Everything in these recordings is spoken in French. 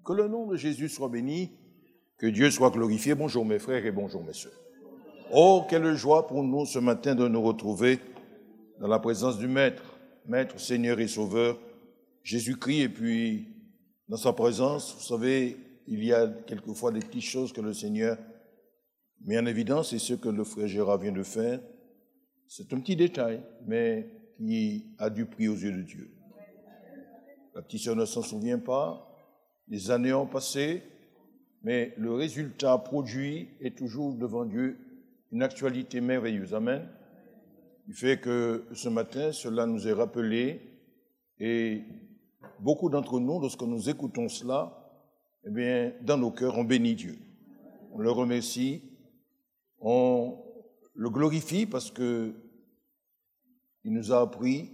Que le nom de Jésus soit béni, que Dieu soit glorifié. Bonjour mes frères et bonjour mes sœurs. Oh, quelle joie pour nous ce matin de nous retrouver dans la présence du Maître, Seigneur et Sauveur, Jésus-Christ, et puis dans sa présence, vous savez, il y a quelquefois des petites choses que le Seigneur met en évidence, et ce que le frère Gérard vient de faire, c'est un petit détail, mais qui a du prix aux yeux de Dieu. La petite sœur ne s'en souvient pas, les années ont passé, mais le résultat produit est toujours devant Dieu une actualité merveilleuse. Amen. Il fait que ce matin, cela nous est rappelé, et beaucoup d'entre nous, lorsque nous écoutons cela, eh bien, dans nos cœurs, on bénit Dieu. On le remercie, on le glorifie parce que il nous a appris,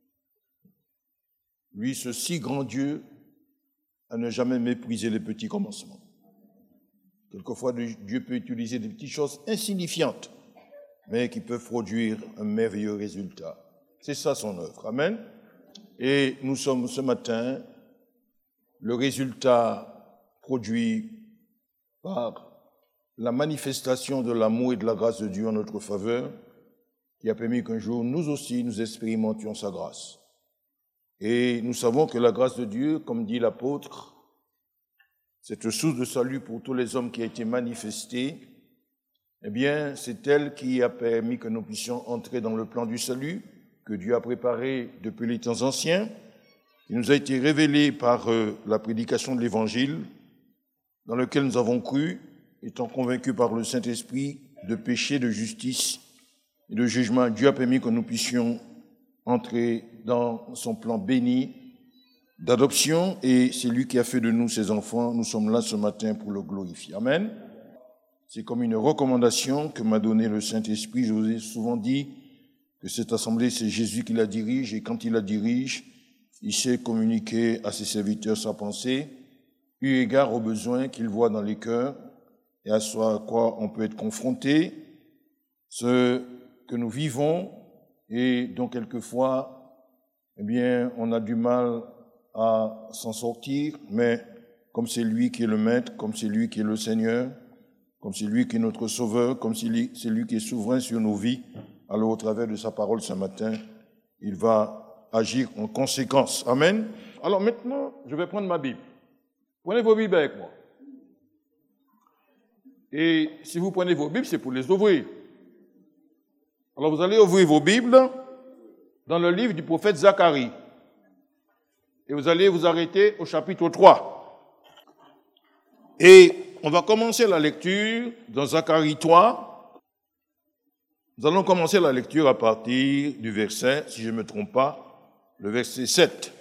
lui, ce si grand Dieu, à ne jamais mépriser les petits commencements. Quelquefois, Dieu peut utiliser des petites choses insignifiantes, mais qui peuvent produire un merveilleux résultat. C'est ça son œuvre. Amen. Et nous sommes ce matin le résultat produit par la manifestation de l'amour et de la grâce de Dieu en notre faveur, qui a permis qu'un jour, nous aussi, nous expérimentions sa grâce. Et nous savons que la grâce de Dieu, comme dit l'apôtre, cette source de salut pour tous les hommes qui a été manifestée, eh bien, c'est elle qui a permis que nous puissions entrer dans le plan du salut que Dieu a préparé depuis les temps anciens, qui nous a été révélé par la prédication de l'Évangile, dans lequel nous avons cru, étant convaincus par le Saint-Esprit de péché, de justice et de jugement. Dieu a permis que nous puissions entrer dans son plan béni d'adoption, et c'est lui qui a fait de nous ses enfants. Nous sommes là ce matin pour le glorifier. Amen. C'est comme une recommandation que m'a donnée le Saint-Esprit. Je vous ai souvent dit que cette assemblée, c'est Jésus qui la dirige, et quand il la dirige, il sait communiquer à ses serviteurs sa pensée, eu égard aux besoins qu'il voit dans les cœurs et à ce à quoi on peut être confronté, ce que nous vivons et dont quelquefois, eh bien, on a du mal à s'en sortir, mais comme c'est lui qui est le Maître, comme c'est lui qui est le Seigneur, comme c'est lui qui est notre Sauveur, comme c'est lui qui est souverain sur nos vies, alors au travers de sa parole ce matin, il va agir en conséquence. Amen. Alors maintenant, je vais prendre ma Bible. Prenez vos Bibles avec moi. Et si vous prenez vos Bibles, c'est pour les ouvrir. Alors vous allez ouvrir vos Bibles dans le livre du prophète Zacharie. Et vous allez vous arrêter au chapitre 3. Et on va commencer la lecture dans Zacharie 3. Nous allons commencer la lecture à partir du verset, si je ne me trompe pas, le verset 7.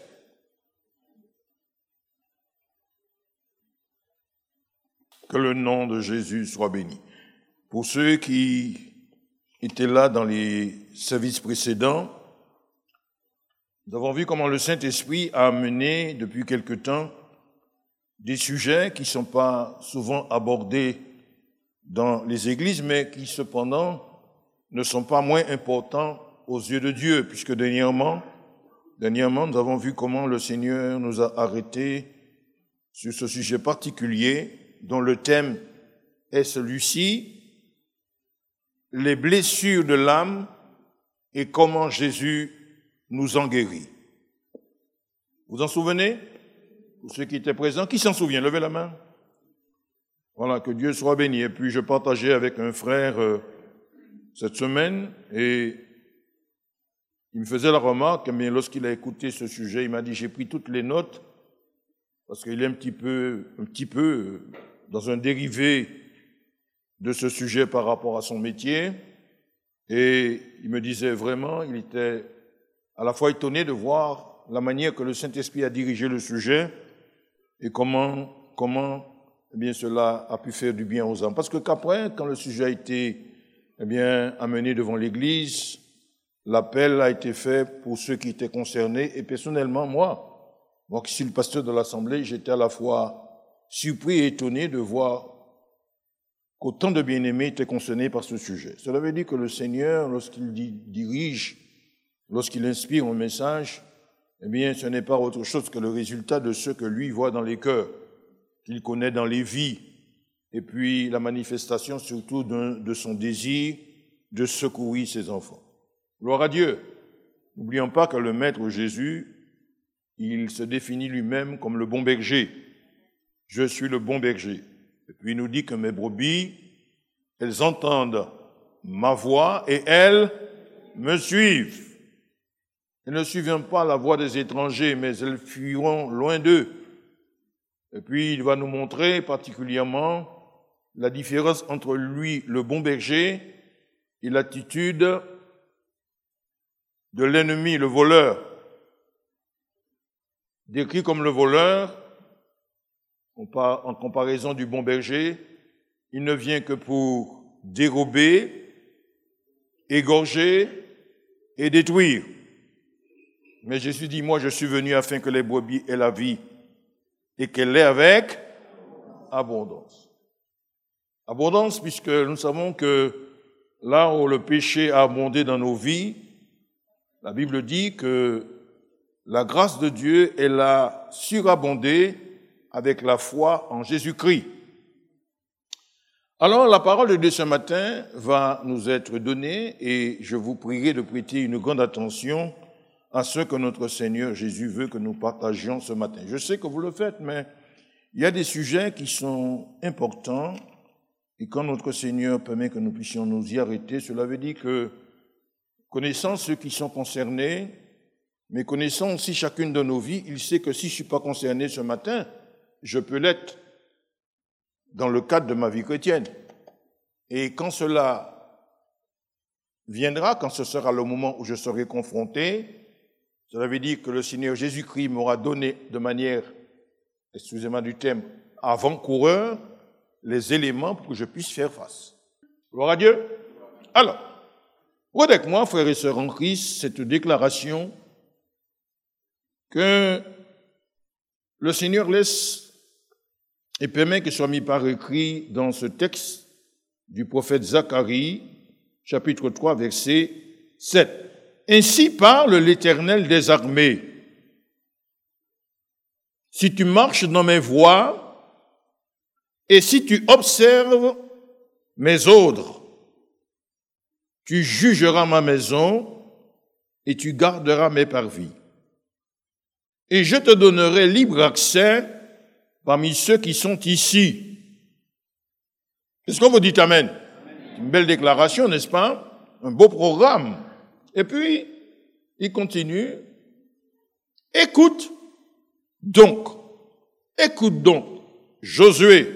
Que le nom de Jésus soit béni. Pour ceux qui étaient là dans les services précédents, nous avons vu comment le Saint-Esprit a amené depuis quelque temps des sujets qui ne sont pas souvent abordés dans les églises, mais qui cependant ne sont pas moins importants aux yeux de Dieu, puisque dernièrement, nous avons vu comment le Seigneur nous a arrêtés sur ce sujet particulier, dont le thème est celui-ci, les blessures de l'âme et comment Jésus nous en guérit. Vous en souvenez? Pour ceux qui étaient présents, qui s'en souvient? Levez la main. Voilà, que Dieu soit béni. Et puis je partageais avec un frère cette semaine, et il me faisait la remarque, mais lorsqu'il a écouté ce sujet, il m'a dit, j'ai pris toutes les notes, parce qu'il est un petit peu dans un dérivé de ce sujet par rapport à son métier, et il me disait vraiment, il était à la fois étonné de voir la manière que le Saint-Esprit a dirigé le sujet, et comment eh bien, cela a pu faire du bien aux âmes. Parce que qu'après, quand le sujet a été amené devant l'Église, l'appel a été fait pour ceux qui étaient concernés. Et personnellement, moi qui suis le pasteur de l'Assemblée, j'étais à la fois surpris et étonné de voir qu'autant de bien-aimés étaient concernés par ce sujet. Cela veut dire que le Seigneur, lorsqu'il dirige, lorsqu'il inspire un message, eh bien, ce n'est pas autre chose que le résultat de ce que lui voit dans les cœurs. qu'il connaît dans les vies, et puis la manifestation surtout de son désir de secourir ses enfants. Gloire à Dieu. N'oublions pas que le Maître Jésus, il se définit lui-même comme le bon berger. Je suis le bon berger. Et puis il nous dit que mes brebis, elles entendent ma voix et elles me suivent. Elles ne suivront pas la voix des étrangers, mais elles fuiront loin d'eux. Et puis il va nous montrer particulièrement la différence entre lui, le bon berger, et l'attitude de l'ennemi, le voleur. Décrit comme le voleur, en comparaison du bon berger, il ne vient que pour dérober, égorger et détruire. Mais Jésus dit, moi je suis venu afin que les brebis aient la vie et qu'elle l'ait avec abondance. Abondance puisque nous savons que là où le péché a abondé dans nos vies, la Bible dit que la grâce de Dieu, elle a surabondé avec la foi en Jésus-Christ. Alors, la parole de Dieu ce matin va nous être donnée et je vous prierai de prêter une grande attention à ce que notre Seigneur Jésus veut que nous partagions ce matin. Je sais que vous le faites, mais il y a des sujets qui sont importants et quand notre Seigneur permet que nous puissions nous y arrêter, cela veut dire que connaissant ceux qui sont concernés, mais connaissant aussi chacune de nos vies, il sait que si je ne suis pas concerné ce matin, je peux l'être dans le cadre de ma vie chrétienne. Et quand cela viendra, quand ce sera le moment où je serai confronté, cela veut dire que le Seigneur Jésus-Christ m'aura donné de manière, excusez-moi du terme, avant-coureur, les éléments pour que je puisse faire face. Gloire à Dieu. Alors, regardez avec moi, frères et sœurs en Christ, cette déclaration que le Seigneur laisse et permet que soit mis par écrit dans ce texte du prophète Zacharie, chapitre 3, verset 7. Ainsi parle l'Éternel des armées. Si tu marches dans mes voies et si tu observes mes ordres, tu jugeras ma maison et tu garderas mes parvis. Et je te donnerai libre accès parmi ceux qui sont ici. Est-ce que vous dites Amen? Une belle déclaration, n'est-ce pas? Un beau programme. Et puis, il continue. Écoute donc, Josué.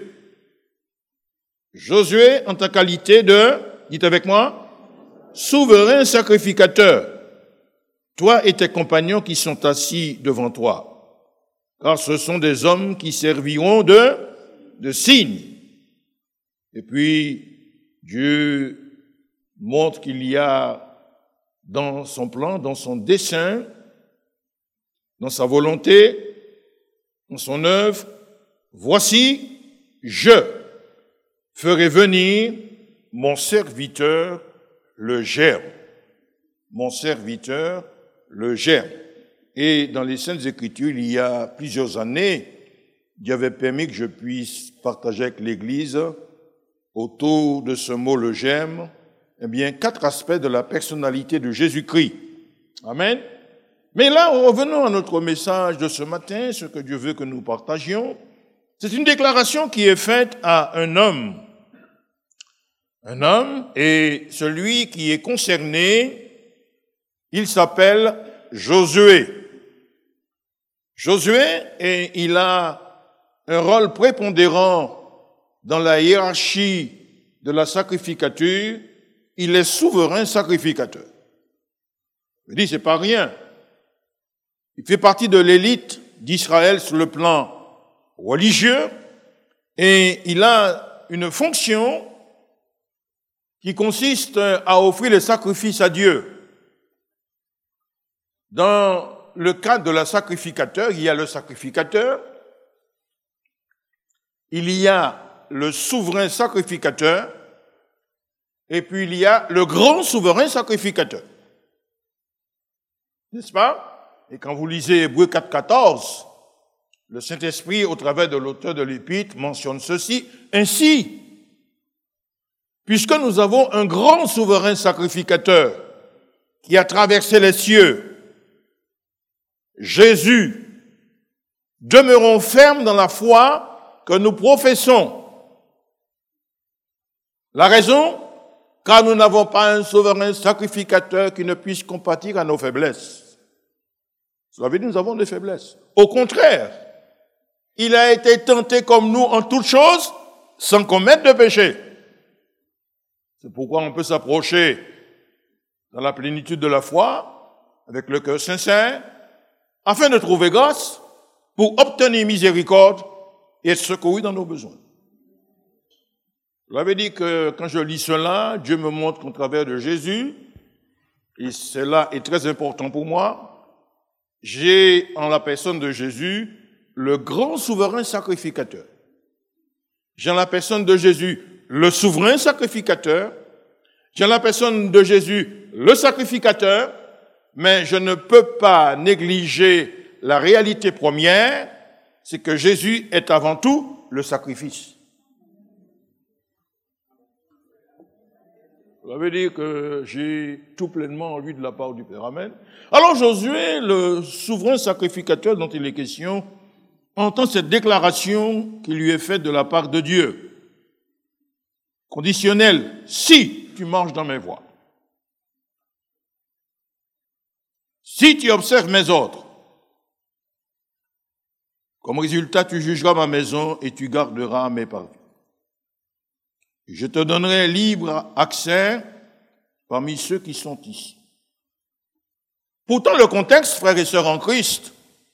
Josué, en ta qualité de, dites avec moi, souverain sacrificateur. Toi et tes compagnons qui sont assis devant toi, car ce sont des hommes qui serviront de signes. Et puis, Dieu montre qu'il y a dans son plan, dans son dessein, dans sa volonté, dans son œuvre, voici, je ferai venir mon serviteur, le germe. Mon serviteur, le germe. Et dans les Saintes Écritures, il y a plusieurs années, Dieu avait permis que je puisse partager avec l'Église autour de ce mot, le germe, eh bien, 4 aspects de la personnalité de Jésus-Christ. Amen. Mais là, revenons à notre message de ce matin, ce que Dieu veut que nous partagions. C'est une déclaration qui est faite à un homme. Un homme, et celui qui est concerné, il s'appelle Josué. Josué, et il a un rôle prépondérant dans la hiérarchie de la sacrificature. Il est souverain sacrificateur. Je dis, c'est pas rien. Il fait partie de l'élite d'Israël sur le plan religieux et il a une fonction qui consiste à offrir les sacrifices à Dieu. Dans le cadre de la sacrificateur, il y a le sacrificateur, il y a le souverain sacrificateur, et puis il y a le grand souverain sacrificateur. N'est-ce pas? Et quand vous lisez Hébreux 4.14, le Saint-Esprit, au travers de l'auteur de l'Épître, mentionne ceci. Ainsi, puisque nous avons un grand souverain sacrificateur qui a traversé les cieux, Jésus, demeurons fermes dans la foi que nous professons. La raison, car nous n'avons pas un souverain sacrificateur qui ne puisse compatir à nos faiblesses. Cela veut dire que nous avons des faiblesses. Au contraire, il a été tenté comme nous en toutes choses, sans commettre de péché. C'est pourquoi on peut s'approcher dans la plénitude de la foi, avec le cœur sincère, afin de trouver grâce pour obtenir miséricorde et être secouru dans nos besoins. Je l'avais dit que quand je lis cela, Dieu me montre qu'au travers de Jésus, et cela est très important pour moi, j'ai en la personne de Jésus le grand souverain sacrificateur. J'ai en la personne de Jésus le souverain sacrificateur. J'ai en la personne de Jésus le sacrificateur, mais je ne peux pas négliger la réalité première, c'est que Jésus est avant tout le sacrifice. Ça veut dire que j'ai tout pleinement en lui de la part du Père. Amen. Alors Josué, le souverain sacrificateur dont il est question, entend cette déclaration qui lui est faite de la part de Dieu. Conditionnelle, si tu marches dans mes voies. Si tu observes mes ordres. Comme résultat, tu jugeras ma maison et tu garderas mes parvis. Je te donnerai libre accès parmi ceux qui sont ici. Pourtant, le contexte, frères et sœurs en Christ,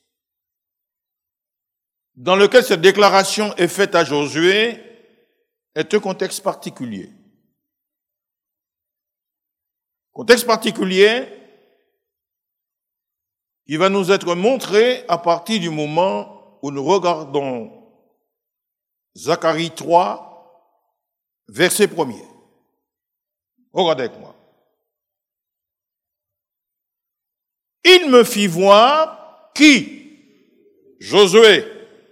dans lequel cette déclaration est faite à Josué, est un contexte particulier. Contexte particulier qui va nous être montré à partir du moment où nous regardons Zacharie 3, verset 1er. Regardez avec moi. Il me fit voir qui? Josué.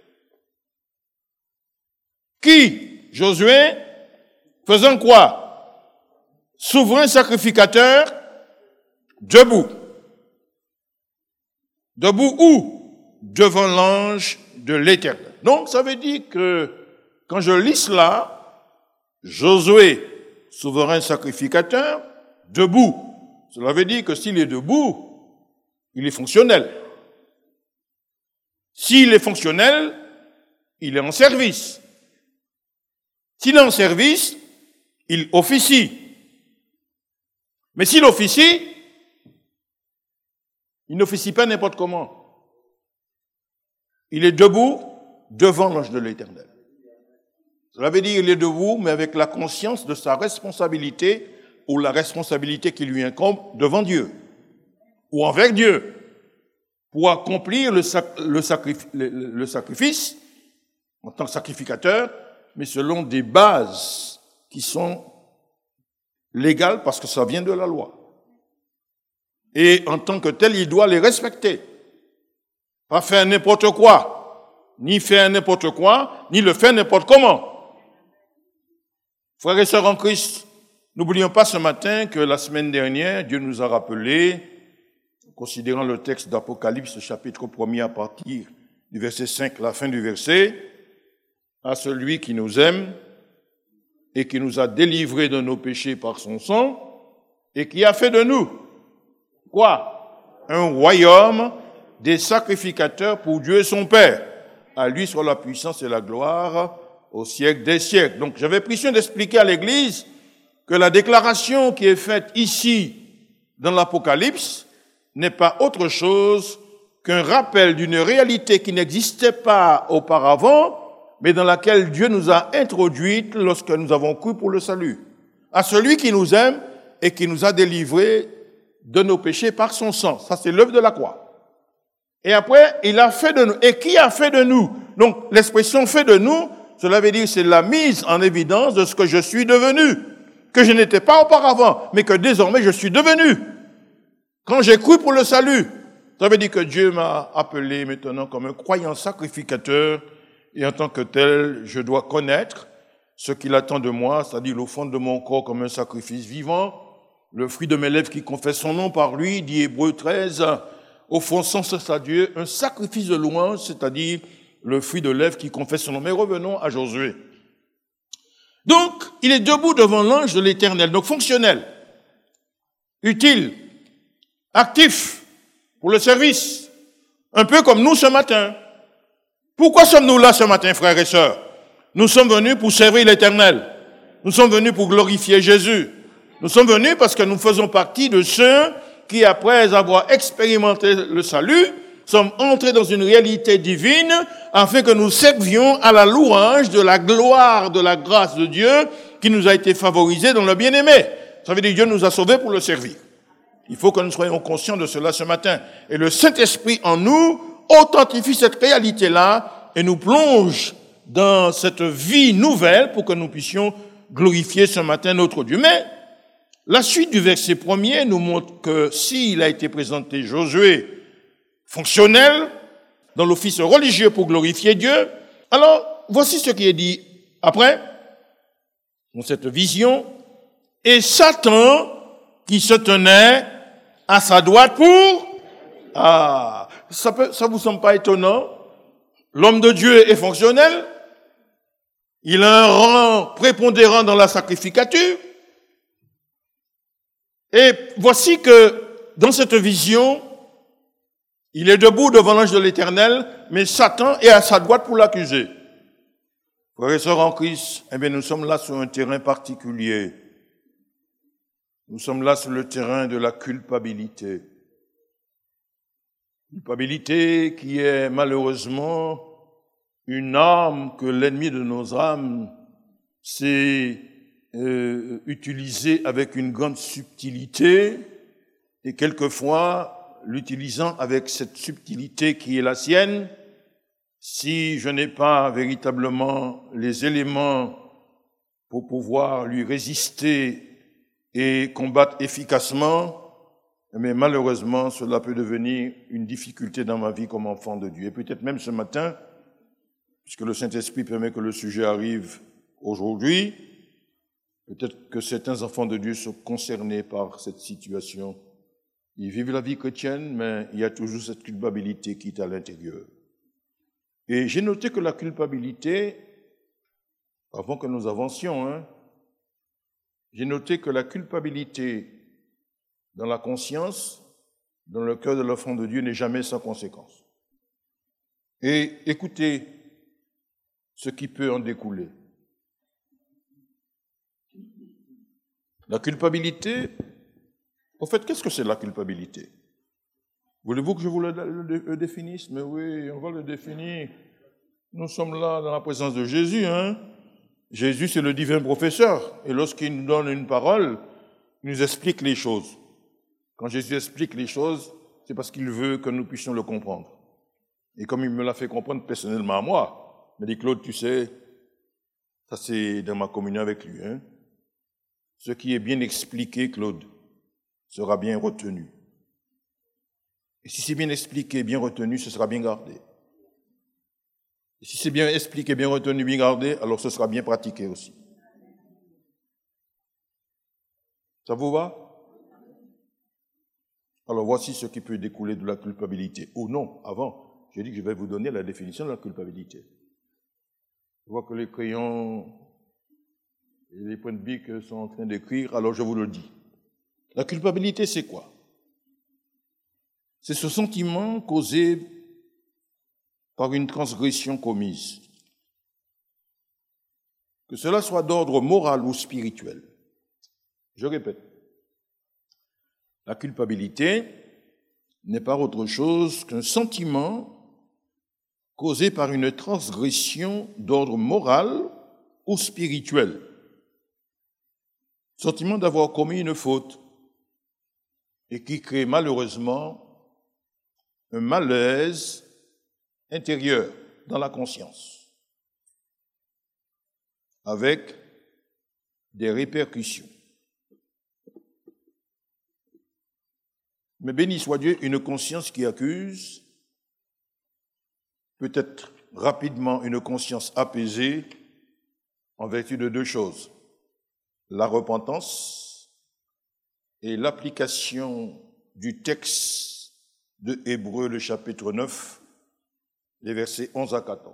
Qui? Josué, faisant quoi? Souverain sacrificateur, debout. Debout où? Devant l'ange de l'Éternel. Donc, ça veut dire que, quand je lis cela, Josué, souverain sacrificateur, debout. Cela veut dire que s'il est debout, il est fonctionnel. S'il est fonctionnel, il est en service. S'il est en service, il officie. Mais s'il officie, il n'officie pas n'importe comment. Il est debout devant l'ange de l'Éternel. Cela veut dire qu'il est debout, mais avec la conscience de sa responsabilité ou la responsabilité qui lui incombe devant Dieu ou envers Dieu pour accomplir le sacrifice en tant que sacrificateur, mais selon des bases qui sont légales parce que ça vient de la loi. Et en tant que tel, il doit les respecter. Pas faire n'importe quoi, ni faire n'importe quoi, ni le faire n'importe comment. Frères et sœurs en Christ, n'oublions pas ce matin que la semaine dernière, Dieu nous a rappelé, considérant le texte d'Apocalypse, chapitre 1er, à partir du verset 5, la fin du verset, à celui qui nous aime et qui nous a délivrés de nos péchés par son sang et qui a fait de nous, quoi? Un royaume des sacrificateurs pour Dieu son Père. À lui soit la puissance et la gloire au siècle des siècles. Donc, j'avais pris soin d'expliquer à l'Église que la déclaration qui est faite ici dans l'Apocalypse n'est pas autre chose qu'un rappel d'une réalité qui n'existait pas auparavant, mais dans laquelle Dieu nous a introduites lorsque nous avons cru pour le salut. À celui qui nous aime et qui nous a délivrés de nos péchés par son sang. Ça, c'est l'œuvre de la croix. Et après, il a fait de nous. Et qui a fait de nous? Donc, l'expression fait de nous, cela veut dire c'est la mise en évidence de ce que je suis devenu, que je n'étais pas auparavant, mais que désormais je suis devenu. Quand j'ai cru pour le salut, Ça veut dire que Dieu m'a appelé maintenant comme un croyant sacrificateur et en tant que tel, je dois connaître ce qu'il attend de moi, c'est-à-dire l'offrande de mon corps comme un sacrifice vivant, le fruit de mes lèvres qui confesse son nom par lui, dit Hébreux 13, offrons sans cesse à Dieu un sacrifice de louange, c'est-à-dire le fruit de lèvres qui confesse son nom. Mais revenons à Josué. Donc, il est debout devant l'ange de l'Éternel, donc fonctionnel, utile, actif pour le service, un peu comme nous ce matin. Pourquoi sommes-nous là ce matin, frères et sœurs? Nous sommes venus pour servir l'Éternel. Nous sommes venus pour glorifier Jésus. Nous sommes venus parce que nous faisons partie de ceux qui, après avoir expérimenté le salut, sommes entrés dans une réalité divine afin que nous servions à la louange de la gloire, de la grâce de Dieu qui nous a été favorisée dans le bien-aimé. Ça veut dire que Dieu nous a sauvés pour le servir. Il faut que nous soyons conscients de cela ce matin. Et le Saint-Esprit en nous authentifie cette réalité-là et nous plonge dans cette vie nouvelle pour que nous puissions glorifier ce matin notre Dieu. Mais la suite du verset 1er nous montre que s'il a été présenté Josué fonctionnel dans l'office religieux pour glorifier Dieu, alors voici ce qui est dit après, dans cette vision, et Satan qui se tenait à sa droite pour... Ah, ça vous semble pas étonnant? L'homme de Dieu est fonctionnel, il a un rang prépondérant dans la sacrificature, et voici que dans cette vision, il est debout devant l'ange de l'Éternel, mais Satan est à sa droite pour l'accuser. Frères et sœurs en Christ, eh bien, nous sommes là sur un terrain particulier. Nous sommes là sur le terrain de la culpabilité. Culpabilité qui est malheureusement une arme que l'ennemi de nos âmes s'est utilisée avec une grande subtilité et quelquefois l'utilisant avec cette subtilité qui est la sienne, si je n'ai pas véritablement les éléments pour pouvoir lui résister et combattre efficacement, mais malheureusement, cela peut devenir une difficulté dans ma vie comme enfant de Dieu. Et peut-être même ce matin, puisque le Saint-Esprit permet que le sujet arrive aujourd'hui, peut-être que certains enfants de Dieu sont concernés par cette situation. Ils vivent la vie chrétienne, mais il y a toujours cette culpabilité qui est à l'intérieur. Et j'ai noté que la culpabilité, avant que nous avancions, j'ai noté que la culpabilité dans la conscience, dans le cœur de l'enfant de Dieu, n'est jamais sans conséquence. Et écoutez ce qui peut en découler. La culpabilité, au fait, qu'est-ce que c'est la culpabilité? Voulez-vous que je vous le définisse? Mais oui, on va le définir. Nous sommes là dans la présence de Jésus, Jésus, c'est le divin professeur. Et lorsqu'il nous donne une parole, il nous explique les choses. Quand Jésus explique les choses, c'est parce qu'il veut que nous puissions le comprendre. Et comme il me l'a fait comprendre personnellement à moi, il m'a dit, Claude, tu sais, ça c'est dans ma communion avec lui. Ce qui est bien expliqué, Claude, sera bien retenu. Et si c'est bien expliqué, bien retenu, ce sera bien gardé. Et si c'est bien expliqué, bien retenu, bien gardé, alors ce sera bien pratiqué aussi. Ça vous va? Alors voici ce qui peut découler de la culpabilité. Ou non, avant, j'ai dit que je vais vous donner la définition de la culpabilité. Je vois que les crayons et les points de bic sont en train d'écrire, alors je vous le dis. La culpabilité, c'est quoi? C'est ce sentiment causé par une transgression commise. Que cela soit d'ordre moral ou spirituel. Je répète. La culpabilité n'est pas autre chose qu'un sentiment causé par une transgression d'ordre moral ou spirituel. Sentiment d'avoir commis une faute et qui crée malheureusement un malaise intérieur dans la conscience, avec des répercussions. Mais béni soit Dieu, une conscience qui accuse peut être rapidement une conscience apaisée en vertu de deux choses. La repentance et l'application du texte de Hébreux, le chapitre 9, les versets 11 à 14.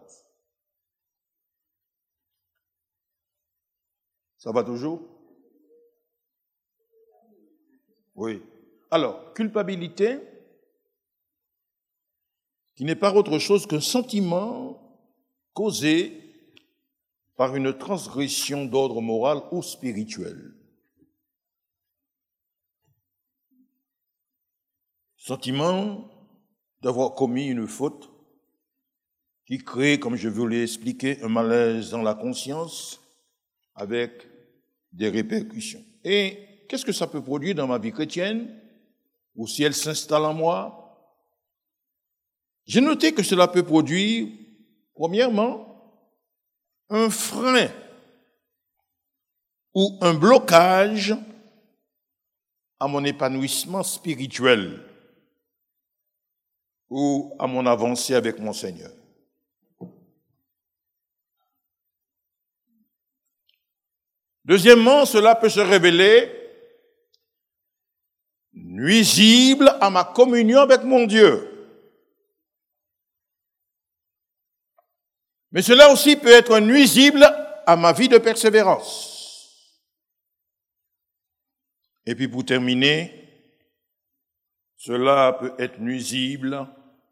Ça va toujours? Oui. Alors, culpabilité, qui n'est pas autre chose qu'un sentiment causé par une transgression d'ordre moral ou spirituel. Sentiment d'avoir commis une faute qui crée, comme je vous l'ai expliqué, un malaise dans la conscience avec des répercussions. Et qu'est-ce que ça peut produire dans ma vie chrétienne, ou si elle s'installe en moi? J'ai noté que cela peut produire, premièrement, un frein ou un blocage à mon épanouissement spirituel ou à mon avancée avec mon Seigneur. Deuxièmement, cela peut se révéler nuisible à ma communion avec mon Dieu. Mais cela aussi peut être nuisible à ma vie de persévérance. Et puis pour terminer, cela peut être nuisible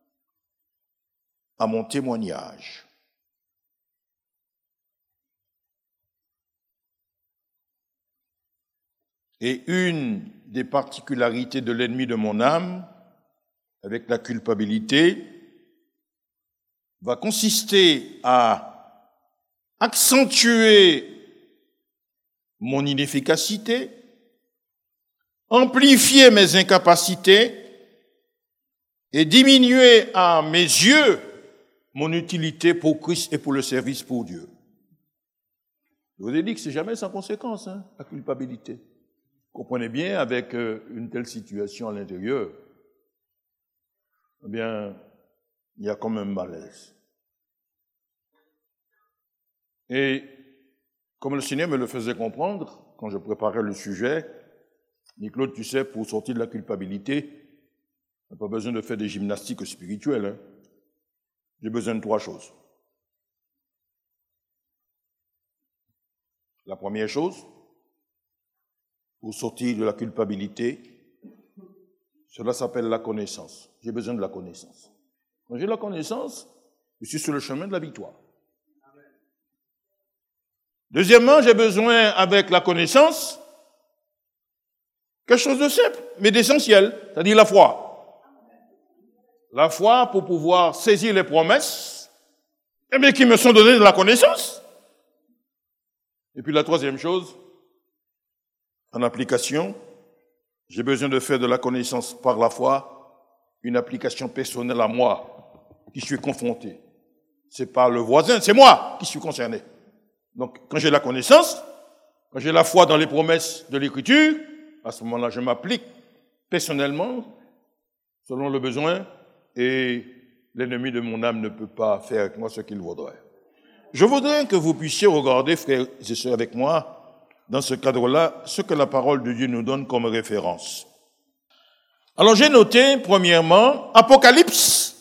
à mon témoignage. Et une des particularités de l'ennemi de mon âme, avec la culpabilité, va consister à accentuer mon inefficacité, amplifier mes incapacités et diminuer à mes yeux mon utilité pour Christ et pour le service pour Dieu. Je vous ai dit que c'est jamais sans conséquence, la culpabilité. Comprenez bien, avec une telle situation à l'intérieur, eh bien, il y a comme un malaise. Et comme le Seigneur me le faisait comprendre, quand je préparais le sujet, Claude, tu sais, pour sortir de la culpabilité, on n'a pas besoin de faire des gymnastiques spirituelles. J'ai besoin de trois choses. La première chose, pour sortir de la culpabilité, cela s'appelle la connaissance. J'ai besoin de la connaissance. Quand j'ai la connaissance, je suis sur le chemin de la victoire. Deuxièmement, j'ai besoin, avec la connaissance, quelque chose de simple, mais d'essentiel, c'est-à-dire la foi. La foi pour pouvoir saisir les promesses, qui me sont données de la connaissance. Et puis la troisième chose, en application, j'ai besoin de faire de la connaissance par la foi une application personnelle à moi, qui suis confronté. C'est pas le voisin, c'est moi qui suis concerné. Donc, quand j'ai la connaissance, quand j'ai la foi dans les promesses de l'Écriture, à ce moment-là, je m'applique personnellement, selon le besoin, et l'ennemi de mon âme ne peut pas faire avec moi ce qu'il voudrait. Je voudrais que vous puissiez regarder, frères et sœurs, avec moi, dans ce cadre-là, ce que la parole de Dieu nous donne comme référence. Alors, j'ai noté, premièrement, Apocalypse,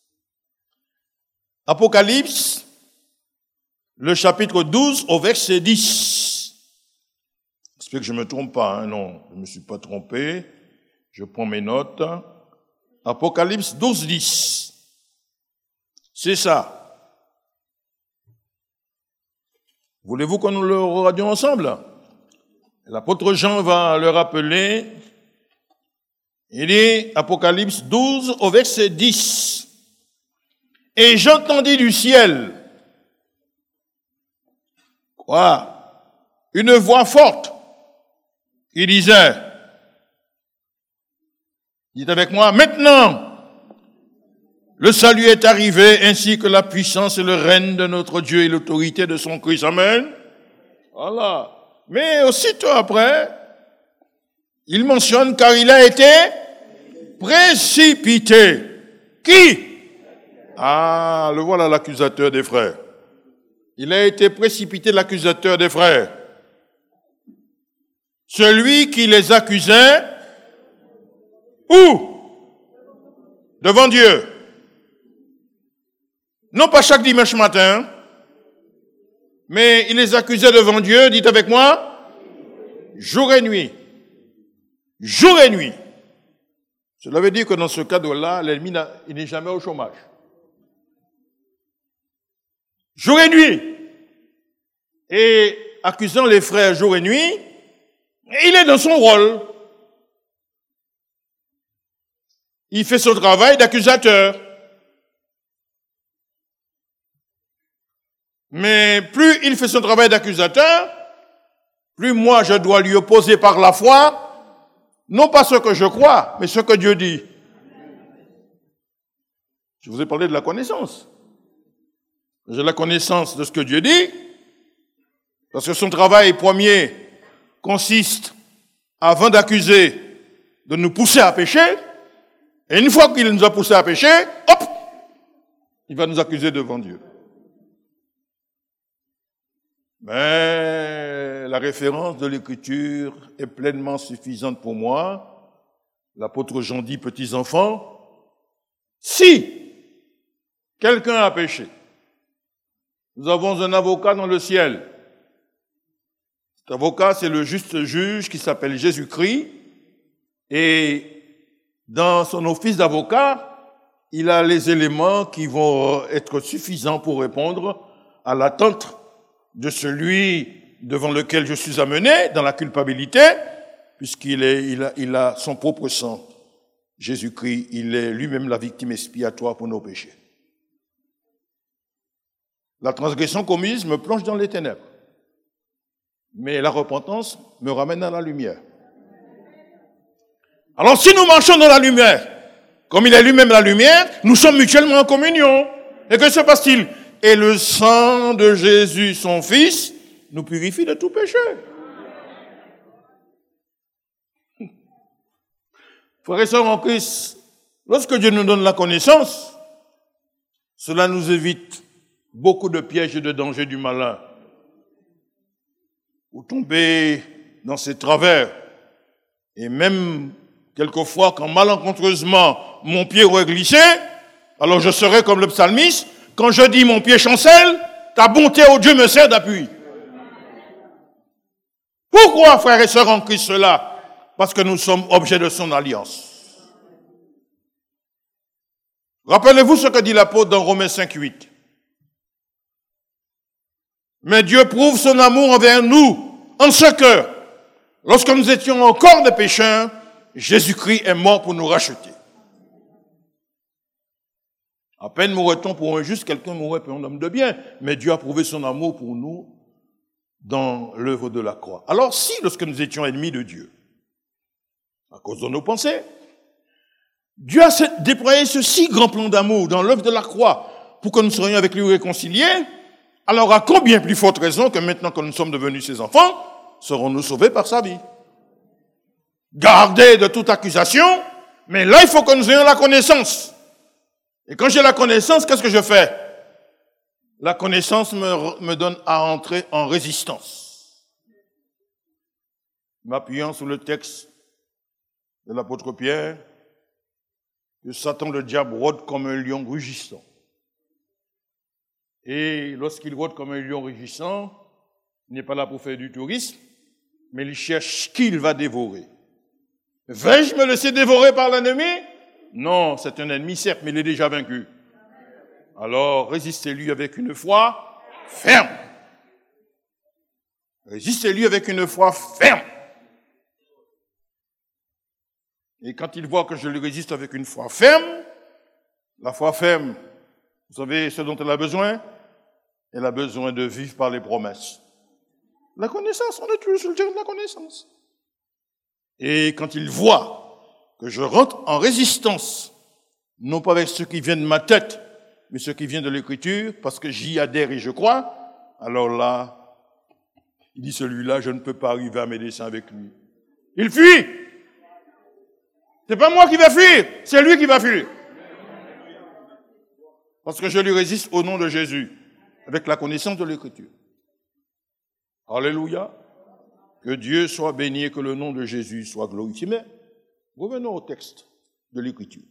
le chapitre 12 au verset 10. J'espère que je ne me trompe pas, non, je ne me suis pas trompé. Je prends mes notes. Apocalypse 12, 10. C'est ça. Voulez-vous qu'on nous le regardions ensemble? L'apôtre Jean va le rappeler. Il dit, Apocalypse 12 au verset 10. Et j'entendis du ciel, une voix forte qui disait, dites avec moi, maintenant, le salut est arrivé, ainsi que la puissance et le règne de notre Dieu et l'autorité de son Christ. Amen. Voilà. Mais aussitôt après, il mentionne, car il a été précipité. Qui? Ah, le voilà l'accusateur des frères. Il a été précipité, l'accusateur des frères. Celui qui les accusait, où? Devant Dieu. Non pas chaque dimanche matin, mais il les accusait devant Dieu, dites avec moi, jour et nuit. Jour et nuit. Cela veut dire que dans ce cadre-là, l'ennemi il n'est jamais au chômage. Jour et nuit. Et accusant les frères jour et nuit, il est dans son rôle. Il fait son travail d'accusateur. Mais plus il fait son travail d'accusateur, plus moi je dois lui opposer par la foi, non pas ce que je crois, mais ce que Dieu dit. Je vous ai parlé de la connaissance. J'ai la connaissance de ce que Dieu dit, parce que son travail premier consiste, avant d'accuser, de nous pousser à pécher, et une fois qu'il nous a poussés à pécher, hop, il va nous accuser devant Dieu. Mais la référence de l'Écriture est pleinement suffisante pour moi. L'apôtre Jean dit, petits enfants, si quelqu'un a péché, nous avons un avocat dans le ciel. Cet avocat, c'est le juste juge qui s'appelle Jésus-Christ. Et dans son office d'avocat, il a les éléments qui vont être suffisants pour répondre à l'attente de celui devant lequel je suis amené dans la culpabilité, puisqu'il a son propre sang. Jésus-Christ, il est lui-même la victime expiatoire pour nos péchés. La transgression commise me plonge dans les ténèbres, mais la repentance me ramène à la lumière. Alors si nous marchons dans la lumière, comme il est lui-même la lumière, nous sommes mutuellement en communion. Et que se passe-t-il? Et le sang de Jésus, son Fils, nous purifie de tout péché. Frères et sœurs en Christ, lorsque Dieu nous donne la connaissance, cela nous évite beaucoup de pièges et de dangers du malin. Vous tombez dans ces travers, et même quelquefois, quand malencontreusement mon pied aurait glissé, alors je serais comme le psalmiste, quand je dis mon pied chancelle, ta bonté, ô Dieu, me sert d'appui. Pourquoi, frères et sœurs en Christ, cela? Parce que nous sommes objets de son alliance. Rappelez-vous ce que dit l'apôtre dans Romains 5:8. Mais Dieu prouve son amour envers nous, en ce que, lorsque nous étions encore des pécheurs, Jésus-Christ est mort pour nous racheter. À peine mourrait-on pour un juste, quelqu'un mourrait pour un homme de bien. Mais Dieu a prouvé son amour pour nous dans l'œuvre de la croix. Alors si, lorsque nous étions ennemis de Dieu, à cause de nos pensées, Dieu a déployé ce si grand plan d'amour dans l'œuvre de la croix pour que nous serions avec lui réconciliés, alors à combien plus forte raison que maintenant que nous sommes devenus ses enfants, serons-nous sauvés par sa vie? Gardés de toute accusation, mais là il faut que nous ayons la connaissance. Et quand j'ai la connaissance, qu'est-ce que je fais? La connaissance me donne à entrer en résistance. M'appuyant sur le texte de l'apôtre Pierre, que Satan, le diable, rôde comme un lion rugissant. Et lorsqu'il rôde comme un lion rugissant, il n'est pas là pour faire du tourisme, mais il cherche qui il va dévorer. Vais-je me laisser dévorer par l'ennemi? Non, c'est un ennemi, certes, mais il est déjà vaincu. Alors, résistez-lui avec une foi ferme. Résistez-lui avec une foi ferme. Et quand il voit que je lui résiste avec une foi ferme, la foi ferme, vous savez ce dont elle a besoin? Elle a besoin de vivre par les promesses. La connaissance, on est toujours sur le terrain de la connaissance. Et quand il voit que je rentre en résistance, non pas avec ce qui vient de ma tête, mais ce qui vient de l'Écriture, parce que j'y adhère et je crois, alors là, il dit celui-là, je ne peux pas arriver à mes desseins avec lui. Il fuit. Ce n'est pas moi qui vais fuir, c'est lui qui va fuir. Parce que je lui résiste au nom de Jésus, avec la connaissance de l'Écriture. Alléluia. Que Dieu soit béni et que le nom de Jésus soit glorifié. Mais revenons au texte de l'Écriture.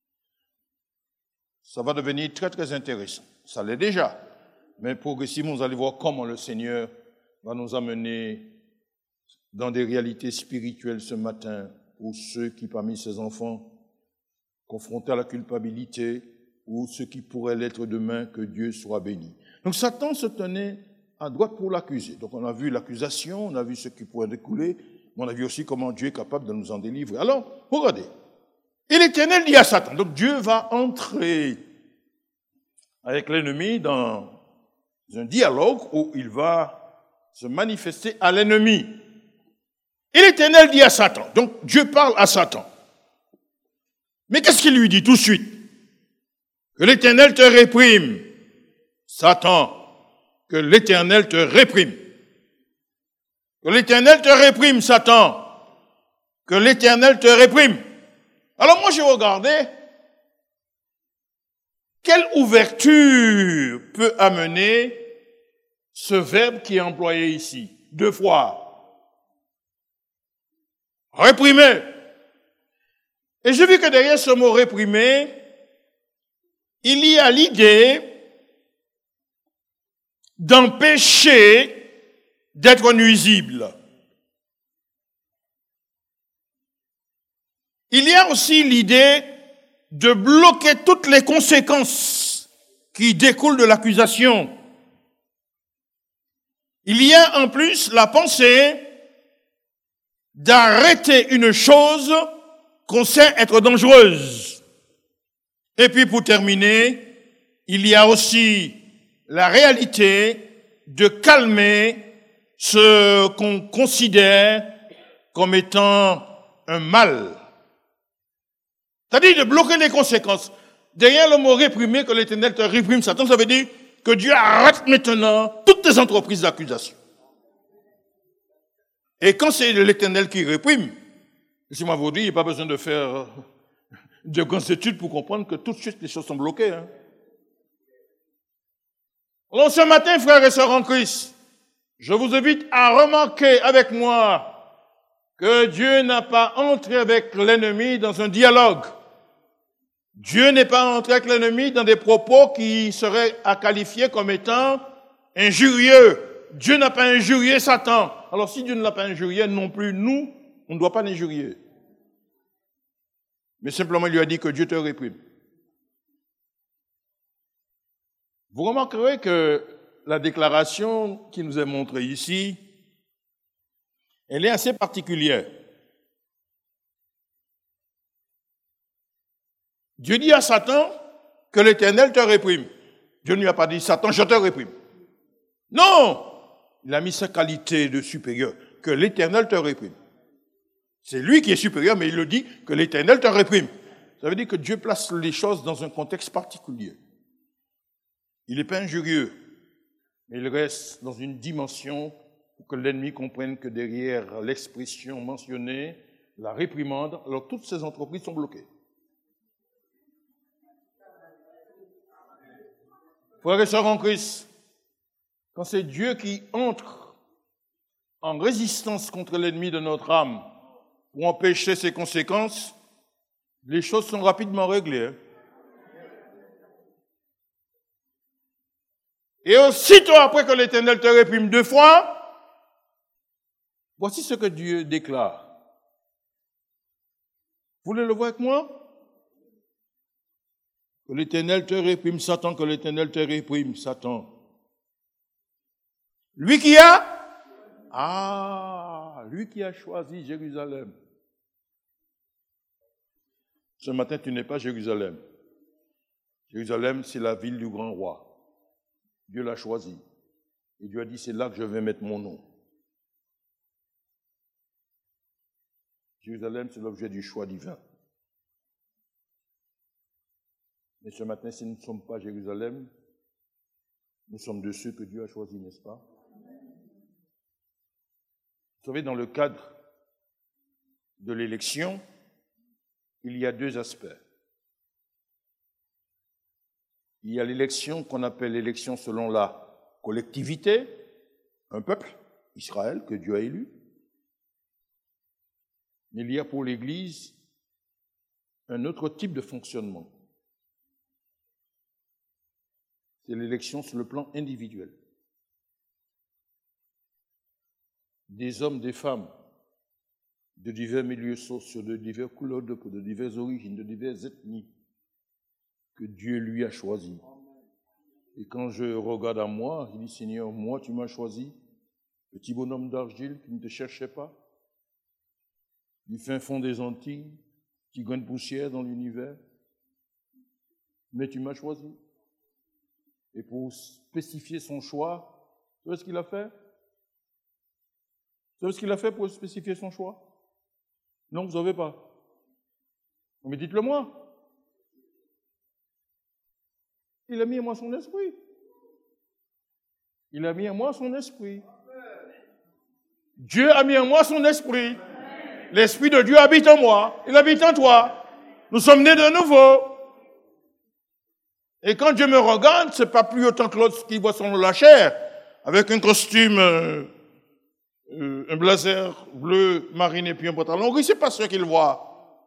Ça va devenir très, très intéressant. Ça l'est déjà. Mais progressivement, vous allez voir comment le Seigneur va nous amener dans des réalités spirituelles ce matin pour ceux qui, parmi ses enfants, confrontés à la culpabilité, ou ceux qui pourraient l'être demain, que Dieu soit béni. Donc Satan se tenait à droite pour l'accuser. Donc on a vu l'accusation, on a vu ce qui pourrait découler, mais on a vu aussi comment Dieu est capable de nous en délivrer. Alors, regardez. Et l'Éternel dit à Satan, donc Dieu va entrer avec l'ennemi dans un dialogue où il va se manifester à l'ennemi. Et l'Éternel dit à Satan, donc Dieu parle à Satan. Mais qu'est-ce qu'il lui dit tout de suite? Que l'Éternel te réprime, Satan, que l'Éternel te réprime. Que l'Éternel te réprime, Satan, que l'Éternel te réprime. Alors moi, j'ai regardé quelle ouverture peut amener ce verbe qui est employé ici, 2 fois. Réprimer. Et j'ai vu que derrière ce mot réprimer, il y a l'idée d'empêcher d'être nuisible. Il y a aussi l'idée de bloquer toutes les conséquences qui découlent de l'accusation. Il y a en plus la pensée d'arrêter une chose qu'on sait être dangereuse. Et puis pour terminer, il y a aussi la réalité de calmer ce qu'on considère comme étant un mal. C'est-à-dire de bloquer les conséquences. Derrière le mot réprimer, que l'Éternel te réprime, Satan, ça veut dire que Dieu arrête maintenant toutes tes entreprises d'accusation. Et quand c'est l'Éternel qui réprime, laissez-moi vous dire, il n'y a pas besoin de faire de grandes études pour comprendre que tout de suite les choses sont bloquées. Alors ce matin, frères et sœurs en Christ, je vous invite à remarquer avec moi que Dieu n'a pas entré avec l'ennemi dans un dialogue. Dieu n'est pas entré avec l'ennemi dans des propos qui seraient à qualifier comme étant injurieux. Dieu n'a pas injurié Satan. Alors si Dieu ne l'a pas injurié non plus, nous, on ne doit pas l'injurier. Mais simplement, il lui a dit que Dieu te réprime. Vous remarquerez que la déclaration qui nous est montrée ici, elle est assez particulière. Dieu dit à Satan que l'Éternel te réprime. Dieu ne lui a pas dit, Satan, je te réprime. Non! Il a mis sa qualité de supérieur, que l'Éternel te réprime. C'est lui qui est supérieur, mais il le dit que l'Éternel te réprime. Ça veut dire que Dieu place les choses dans un contexte particulier. Il n'est pas injurieux, mais il reste dans une dimension pour que l'ennemi comprenne que derrière l'expression mentionnée, la réprimande, alors toutes ces entreprises sont bloquées. Frères et sœurs en Christ, quand c'est Dieu qui entre en résistance contre l'ennemi de notre âme pour empêcher ses conséquences, les choses sont rapidement réglées. Et aussitôt après que l'Éternel te réprime 2 fois, voici ce que Dieu déclare. Vous voulez le voir avec moi? Que l'Éternel te réprime, Satan, que l'Éternel te réprime, Satan. Lui qui a choisi Jérusalem. Ce matin, tu n'es pas Jérusalem. Jérusalem, c'est la ville du grand roi. Dieu l'a choisi. Et Dieu a dit, c'est là que je vais mettre mon nom. Jérusalem, c'est l'objet du choix divin. Mais ce matin, si nous ne sommes pas Jérusalem, nous sommes de ceux que Dieu a choisis, n'est-ce pas? Vous savez, dans le cadre de l'élection, il y a deux aspects. Il y a l'élection qu'on appelle l'élection selon la collectivité, un peuple, Israël, que Dieu a élu. Mais il y a pour l'Église un autre type de fonctionnement. C'est l'élection sur le plan individuel. Des hommes, des femmes, de divers milieux sociaux, de diverses couleurs de peau, de diverses origines, de diverses ethnies, que Dieu lui a choisi. Et quand je regarde à moi, je dis, Seigneur, moi tu m'as choisi, petit bonhomme d'argile qui ne te cherchait pas, du fin fond des Antilles, petit grain de poussière dans l'univers, mais tu m'as choisi. Et pour spécifier son choix, tu vois ce qu'il a fait? Tu savez ce qu'il a fait pour spécifier son choix? Non, vous ne savez pas. Mais dites-le moi. Il a mis en moi son esprit. Il a mis en moi son esprit. Dieu a mis en moi son esprit. L'esprit de Dieu habite en moi. Il habite en toi. Nous sommes nés de nouveau. Et quand Dieu me regarde, ce n'est pas plus autant que l'autre qui voit son la chair, avec un costume, un blazer bleu marine et puis un pantalon gris, ce n'est pas ce qu'il voit.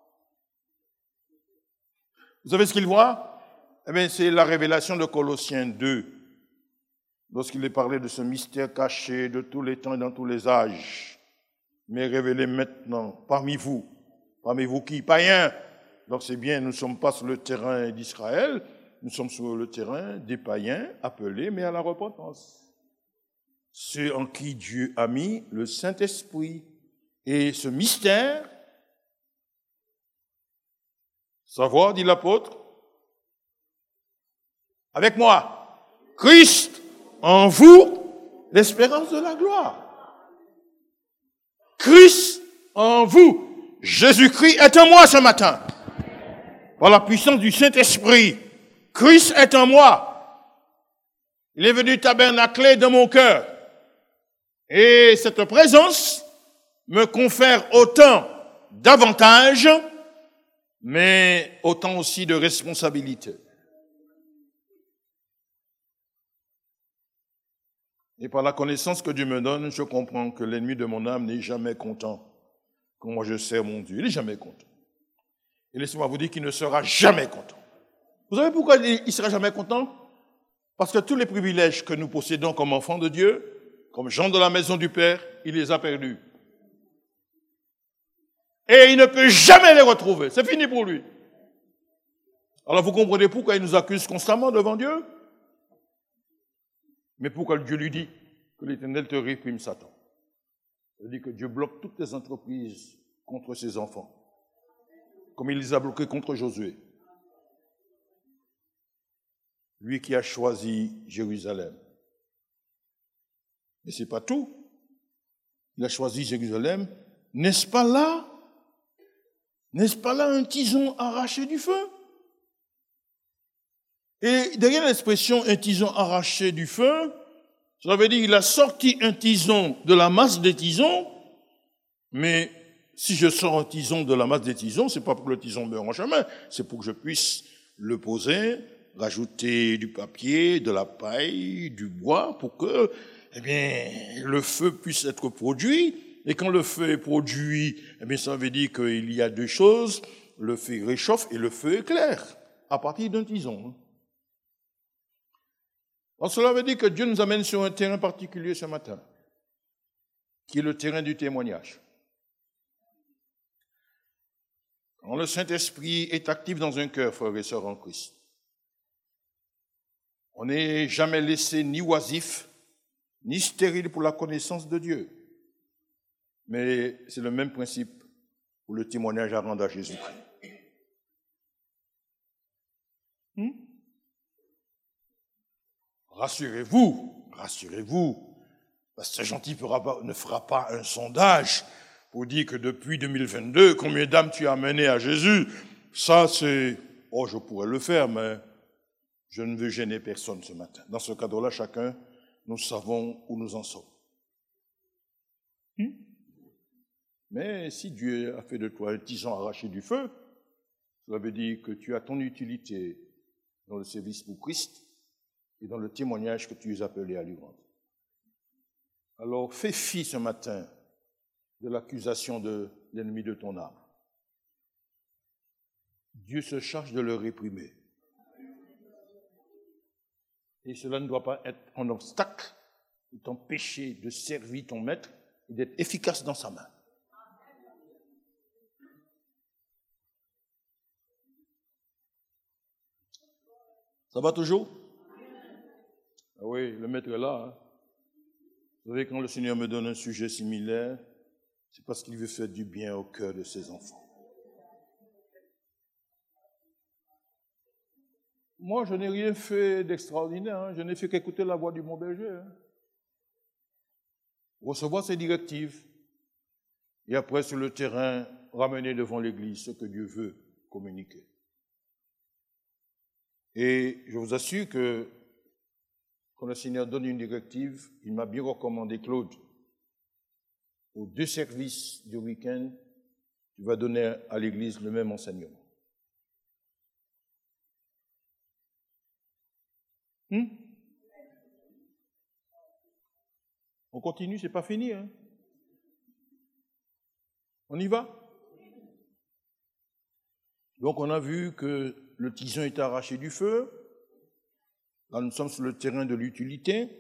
Vous savez ce qu'il voit? Eh bien, c'est la révélation de Colossiens 2, lorsqu'il est parlé de ce mystère caché de tous les temps et dans tous les âges, mais révélé maintenant parmi vous. Parmi vous qui? Païens. Donc c'est bien, nous ne sommes pas sur le terrain d'Israël, nous sommes sur le terrain des païens appelés, mais à la repentance. Ceux en qui Dieu a mis le Saint-Esprit. Et ce mystère, savoir, dit l'apôtre, avec moi, Christ en vous, l'espérance de la gloire. Christ en vous, Jésus-Christ est en moi ce matin. Par la puissance du Saint-Esprit, Christ est en moi. Il est venu tabernacler dans mon cœur. Et cette présence me confère autant d'avantages, mais autant aussi de responsabilités. Et par la connaissance que Dieu me donne, je comprends que l'ennemi de mon âme n'est jamais content quand moi je sers mon Dieu. Il n'est jamais content. Et laissez-moi vous dire qu'il ne sera jamais content. Vous savez pourquoi il ne sera jamais content? Parce que tous les privilèges que nous possédons comme enfants de Dieu, comme gens de la maison du Père, il les a perdus. Et il ne peut jamais les retrouver. C'est fini pour lui. Alors vous comprenez pourquoi il nous accuse constamment devant Dieu? Mais pourquoi Dieu lui dit que l'Éternel te réprime Satan? Ça veut dire que Dieu bloque toutes les entreprises contre ses enfants, comme il les a bloqués contre Josué. Lui qui a choisi Jérusalem. Mais ce n'est pas tout. Il a choisi Jérusalem. N'est-ce pas là un tison arraché du feu? Et derrière l'expression un tison arraché du feu, ça veut dire qu'il a sorti un tison de la masse des tisons, mais si je sors un tison de la masse des tisons, c'est pas pour que le tison meure en chemin, c'est pour que je puisse le poser, rajouter du papier, de la paille, du bois, pour que, le feu puisse être produit. Et quand le feu est produit, ça veut dire qu'il y a deux choses, le feu réchauffe et le feu éclaire, à partir d'un tison. Alors cela veut dire que Dieu nous amène sur un terrain particulier ce matin, qui est le terrain du témoignage. Quand le Saint-Esprit est actif dans un cœur, frères et sœurs en Christ, on n'est jamais laissé ni oisif, ni stérile pour la connaissance de Dieu. Mais c'est le même principe pour le témoignage à rendre à Jésus-Christ. Rassurez-vous, parce que ce gentil ne fera pas un sondage pour dire que depuis 2022, combien d'âmes tu as menées à Jésus. Ça, c'est... je pourrais le faire, mais je ne veux gêner personne ce matin. Dans ce cadre-là, chacun, nous savons où nous en sommes. Mais si Dieu a fait de toi un tison arraché du feu, Cela veut dire que tu as ton utilité dans le service pour Christ et dans le témoignage que tu es appelé à lui rendre. Alors, fais fi ce matin de l'accusation de l'ennemi de ton âme. Dieu se charge de le réprimer. Et cela ne doit pas être un obstacle de t'empêcher de servir ton maître et d'être efficace dans sa main. Ça va toujours? Ah oui, le maître est là. Hein? Vous savez, quand le Seigneur me donne un sujet similaire, c'est parce qu'il veut faire du bien au cœur de ses enfants. Moi, je n'ai rien fait d'extraordinaire. Hein? Je n'ai fait qu'écouter la voix du bon berger. Hein? Recevoir ses directives. Et après, sur le terrain, ramener devant l'Église ce que Dieu veut communiquer. Et je vous assure que quand le Seigneur donne une directive, il m'a bien recommandé, Claude, aux 2 services du week-end, tu vas donner à l'Église le même enseignement. On continue, c'est pas fini. Hein? On y va? Donc on a vu que le tison est arraché du feu. Là, nous sommes sur le terrain de l'utilité.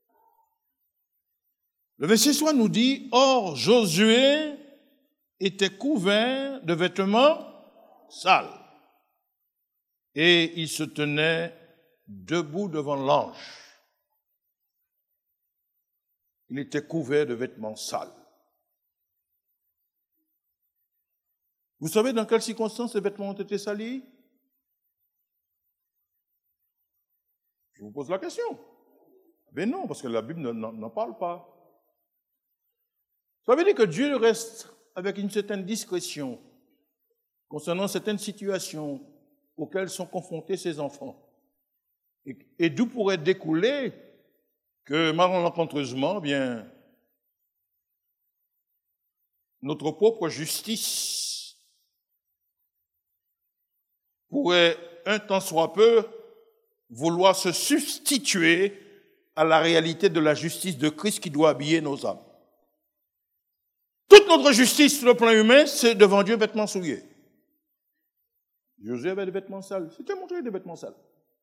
Le verset 3 nous dit, « Or, Josué était couvert de vêtements sales, et il se tenait debout devant l'ange. » Il était couvert de vêtements sales. Vous savez dans quelles circonstances ces vêtements ont été salis? Je vous pose la question. Ben non, parce que la Bible n'en parle pas. Ça veut dire que Dieu reste avec une certaine discrétion concernant certaines situations auxquelles sont confrontés ses enfants. Et d'où pourrait découler que malencontreusement, bien, notre propre justice pourrait, un temps soit peu, vouloir se substituer à la réalité de la justice de Christ qui doit habiller nos âmes. Toute notre justice sur le plan humain, c'est devant Dieu vêtements souillés. Josué avait des vêtements sales. C'était montré des vêtements sales.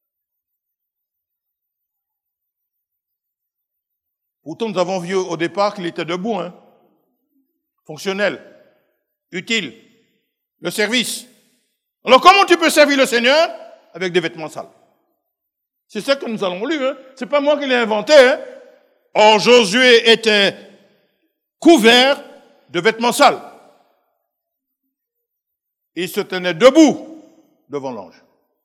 Pourtant, nous avons vu au départ qu'il était debout, hein, fonctionnel, utile, le service. Alors, comment tu peux servir le Seigneur avec des vêtements sales? C'est ça que nous avons lu, hein. C'est pas moi qui l'ai inventé, hein. Or, Josué était couvert de vêtements sales. Il se tenait debout devant l'ange.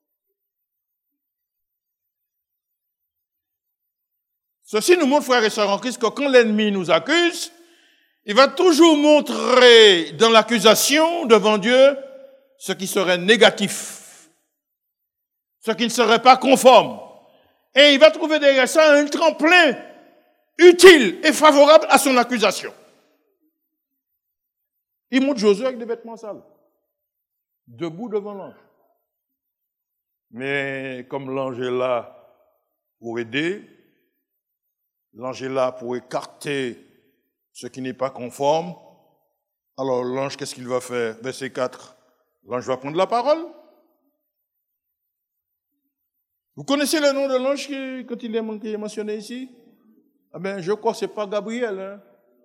Ceci nous montre, frères et sœurs en Christ, que quand l'ennemi nous accuse, il va toujours montrer dans l'accusation devant Dieu ce qui serait négatif, ce qui ne serait pas conforme. Et il va trouver derrière ça un tremplin utile et favorable à son accusation. Il montre Josué avec des vêtements sales, debout devant l'ange. Mais comme l'ange est là pour aider, l'ange est là pour écarter ce qui n'est pas conforme. Alors l'ange, qu'est-ce qu'il va faire? Verset 4. L'ange va prendre la parole. Vous connaissez le nom de l'ange quand il est mentionné ici? Ah ben, je crois que ce n'est pas Gabriel. Hein?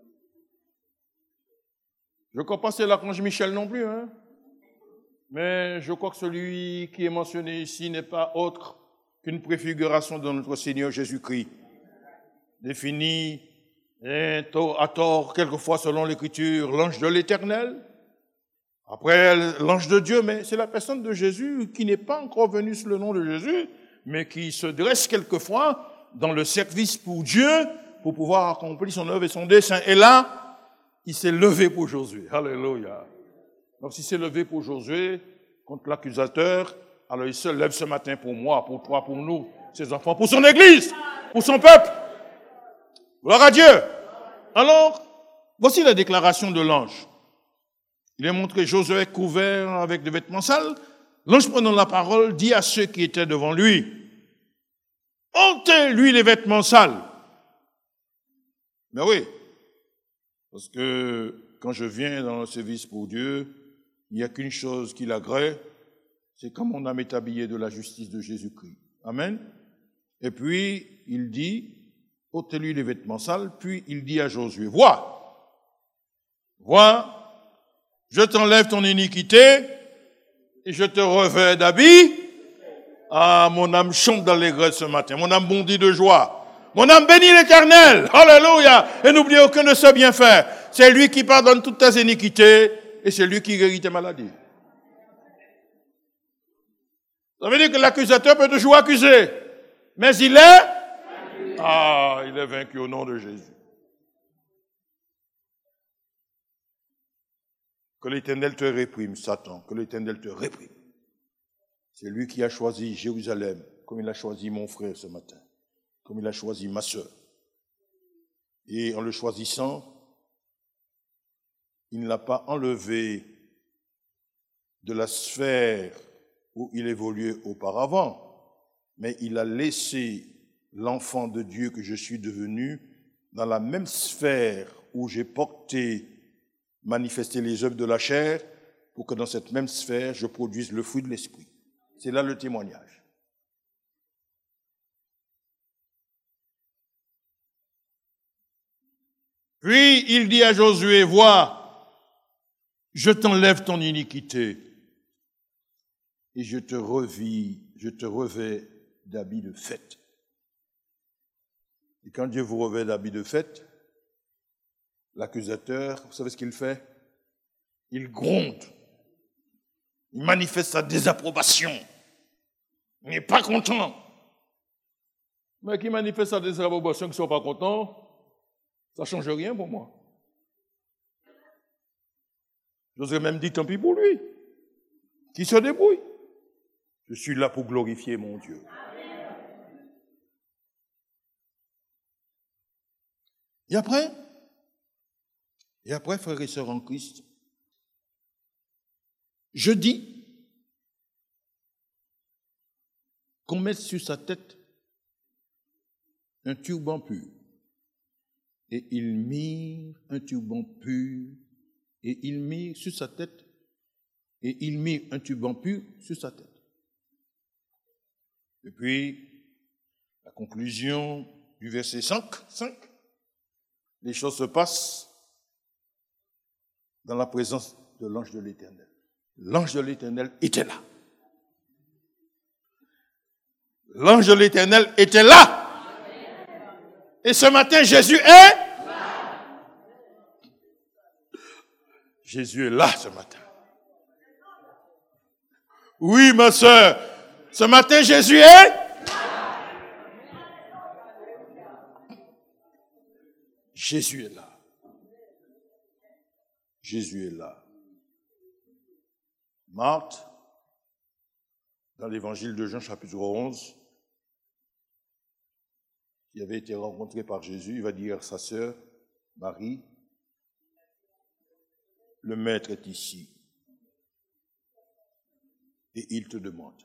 Je ne crois pas que c'est l'archange Michel non plus. Hein? Mais je crois que celui qui est mentionné ici n'est pas autre qu'une préfiguration de notre Seigneur Jésus-Christ. Défini à tort, quelquefois selon l'Écriture, l'ange de l'Éternel. Après, l'ange de Dieu, mais c'est la personne de Jésus qui n'est pas encore venue sous le nom de Jésus, mais qui se dresse quelquefois dans le service pour Dieu, pour pouvoir accomplir son œuvre et son dessein. Et là, il s'est levé pour Josué. Alléluia. Donc, s'il s'est levé pour Josué, contre l'accusateur, alors il se lève ce matin pour moi, pour toi, pour nous, ses enfants, pour son Église, pour son peuple. Gloire à Dieu. Alors, voici la déclaration de l'ange. Il est montré Josué couvert avec des vêtements sales. L'ange prenant la parole dit à ceux qui étaient devant lui, « Ôtez-lui les vêtements sales. » Mais oui, parce que quand je viens dans le service pour Dieu, il n'y a qu'une chose qui l'agrée, c'est quand mon âme est habillée de la justice de Jésus-Christ. Amen. Et puis, il dit, ôtez-lui les vêtements sales, puis il dit à Josué, vois, je t'enlève ton iniquité et je te revêts d'habits. Ah, mon âme chante d'allégresse ce matin, mon âme bondit de joie. Mon âme bénit l'Éternel. Alléluia. Et n'oubliez aucun de ses bienfaits. C'est lui qui pardonne toutes tes iniquités et c'est lui qui guérit tes maladies. Ça veut dire que l'accusateur peut toujours accuser. Mais il est vaincu au nom de Jésus. Que l'Éternel te réprime, Satan. Que l'Éternel te réprime. C'est lui qui a choisi Jérusalem, comme il a choisi mon frère ce matin, comme il a choisi ma sœur. Et en le choisissant, il ne l'a pas enlevé de la sphère où il évoluait auparavant, mais il a laissé l'enfant de Dieu que je suis devenu dans la même sphère où j'ai manifesté les œuvres de la chair, pour que dans cette même sphère, je produise le fruit de l'esprit. C'est là le témoignage. Puis il dit à Josué, vois, je t'enlève ton iniquité et je te revêts d'habits de fête. Et quand Dieu vous revêt d'habits de fête, l'accusateur, vous savez ce qu'il fait? Il gronde. Il manifeste sa désapprobation. Il n'est pas content. Mais qui manifeste sa désapprobation, qui ne sont pas contents, ça ne change rien pour moi. J'oserais même dire tant pis pour lui. Qui se débrouille. Je suis là pour glorifier mon Dieu. Et après, frères et sœurs en Christ, je dis qu'on mette sur sa tête un turban pur. Et il mit un turban pur, et il mit sur sa tête, et il mit un turban pur sur sa tête. Et puis, la conclusion du verset 5, les choses se passent dans la présence de l'ange de l'Éternel. L'ange de l'Éternel était là. L'ange de l'Éternel était là. Et ce matin, Jésus est là. Jésus est là ce matin. Oui, ma sœur, ce matin, Jésus est là. Jésus est là. Jésus est là. Marthe, dans l'évangile de Jean, chapitre 11, qui avait été rencontré par Jésus, il va dire à sa sœur, Marie, le maître est ici. Et il te demande.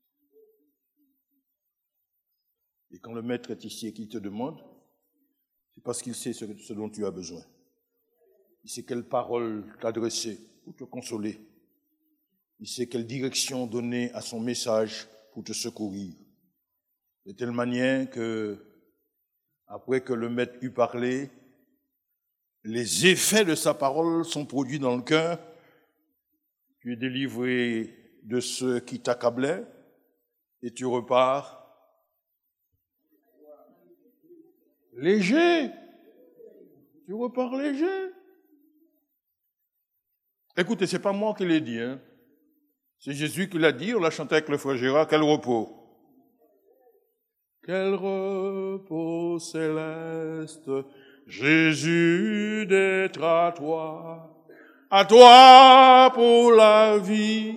Et quand le maître est ici et qu'il te demande, c'est parce qu'il sait ce dont tu as besoin. Il sait quelle parole t'adresser pour te consoler. Il sait quelle direction donner à son message pour te secourir. De telle manière que, après que le maître eut parlé, les effets de sa parole sont produits dans le cœur. Tu es délivré de ceux qui t'accablaient et tu repars léger. Tu repars léger. Écoutez, c'est pas moi qui l'ai dit, hein. C'est Jésus qui l'a dit, on l'a chanté avec le frère Gérard, quel repos. Quel repos céleste, Jésus, d'être à toi pour la vie.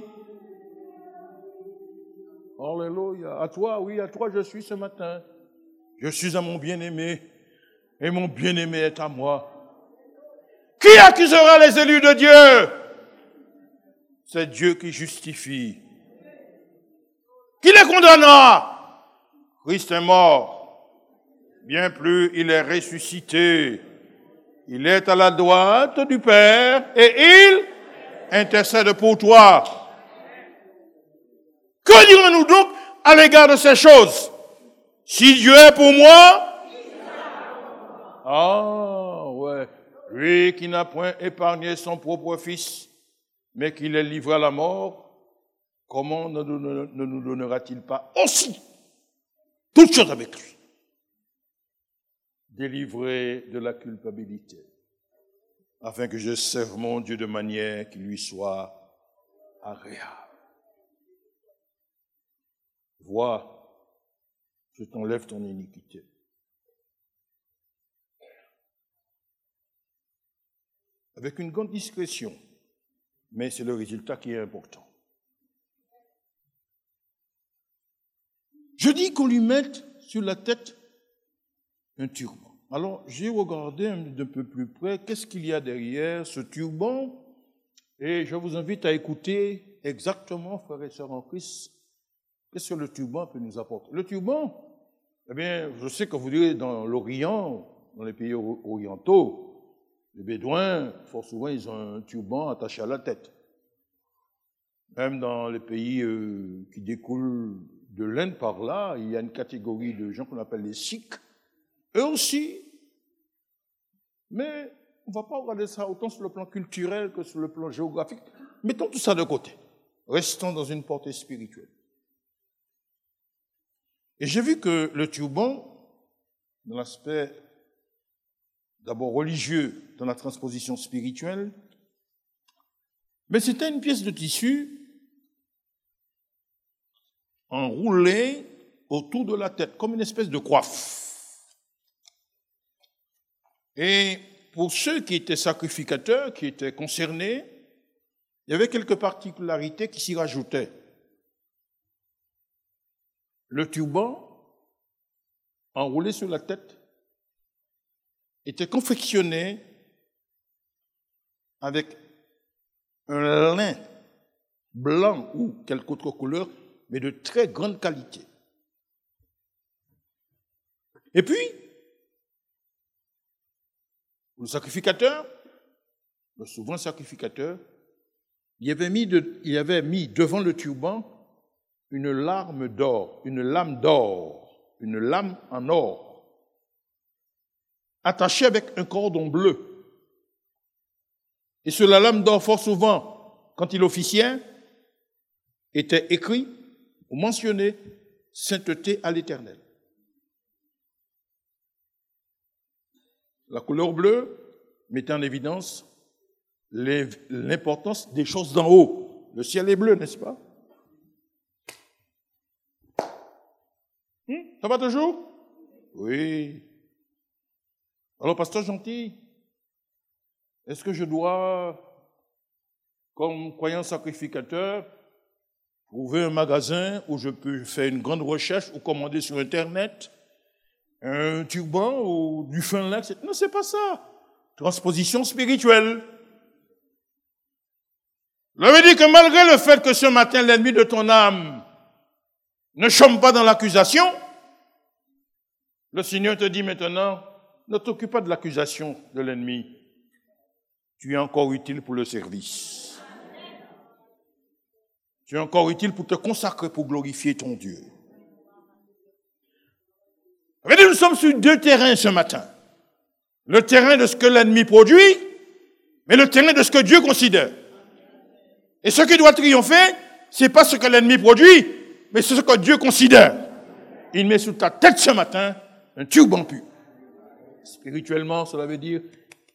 Alléluia, à toi, oui, à toi je suis ce matin. Je suis à mon bien-aimé, et mon bien-aimé est à moi. Qui accusera les élus de Dieu? C'est Dieu qui justifie. Qui les condamnera? Christ est mort. Bien plus, il est ressuscité. Il est à la droite du Père et il intercède pour toi. Que dirons-nous donc à l'égard de ces choses? Si Dieu est pour moi, ah ouais, lui qui n'a point épargné son propre fils, mais qui l'est livré à la mort, comment ne nous donnera-t-il pas aussi toutes choses avec lui? Délivré de la culpabilité, afin que je serve mon Dieu de manière qui lui soit agréable. Vois, je t'enlève ton iniquité. Avec une grande discrétion, mais c'est le résultat qui est important. Je dis qu'on lui mette sur la tête un turban. Alors, j'ai regardé un peu plus près, qu'est-ce qu'il y a derrière ce turban, et je vous invite à écouter exactement, frères et sœurs en Christ, qu'est-ce que le turban peut nous apporter. Le turban, eh bien, je sais que vous direz dans l'Orient, dans les pays orientaux, les Bédouins, fort souvent, ils ont un turban attaché à la tête. Même dans les pays qui découlent de l'Inde par là, il y a une catégorie de gens qu'on appelle les Sikhs. Eux aussi. Mais on ne va pas regarder ça autant sur le plan culturel que sur le plan géographique. Mettons tout ça de côté. Restons dans une portée spirituelle. Et j'ai vu que le turban, dans l'aspect d'abord religieux, dans la transposition spirituelle, mais c'était une pièce de tissu enroulée autour de la tête, comme une espèce de coiffe. Et pour ceux qui étaient sacrificateurs, qui étaient concernés, il y avait quelques particularités qui s'y rajoutaient. Le turban, enroulé sur la tête, était confectionné avec un lin blanc ou quelque autre couleur, mais de très grande qualité. Et puis, le sacrificateur, le souverain sacrificateur, il avait mis devant le turban une lame d'or, une lame en or, attachée avec un cordon bleu. Et sur la lame d'or, fort souvent, quand il officiait, était écrit ou mentionné « Sainteté à l'Éternel ». La couleur bleue mettait en évidence l'importance des choses d'en haut. Le ciel est bleu, n'est-ce pas? Ça va toujours? Oui. Alors, pasteur gentil, est-ce que je dois, comme croyant sacrificateur, trouver un magasin où je peux faire une grande recherche ou commander sur Internet un turban ou du fin lin? Non, c'est pas ça. Transposition spirituelle. Je veux dire que malgré le fait que ce matin, l'ennemi de ton âme ne chôme pas dans l'accusation, le Seigneur te dit maintenant, ne t'occupe pas de l'accusation de l'ennemi. Tu es encore utile pour le service. Tu es encore utile pour te consacrer, pour glorifier ton Dieu. Nous sommes sur deux terrains ce matin. Le terrain de ce que l'ennemi produit, mais le terrain de ce que Dieu considère. Et ce qui doit triompher, ce n'est pas ce que l'ennemi produit, mais c'est ce que Dieu considère. Il met sous ta tête ce matin un turban pur. Spirituellement, cela veut dire,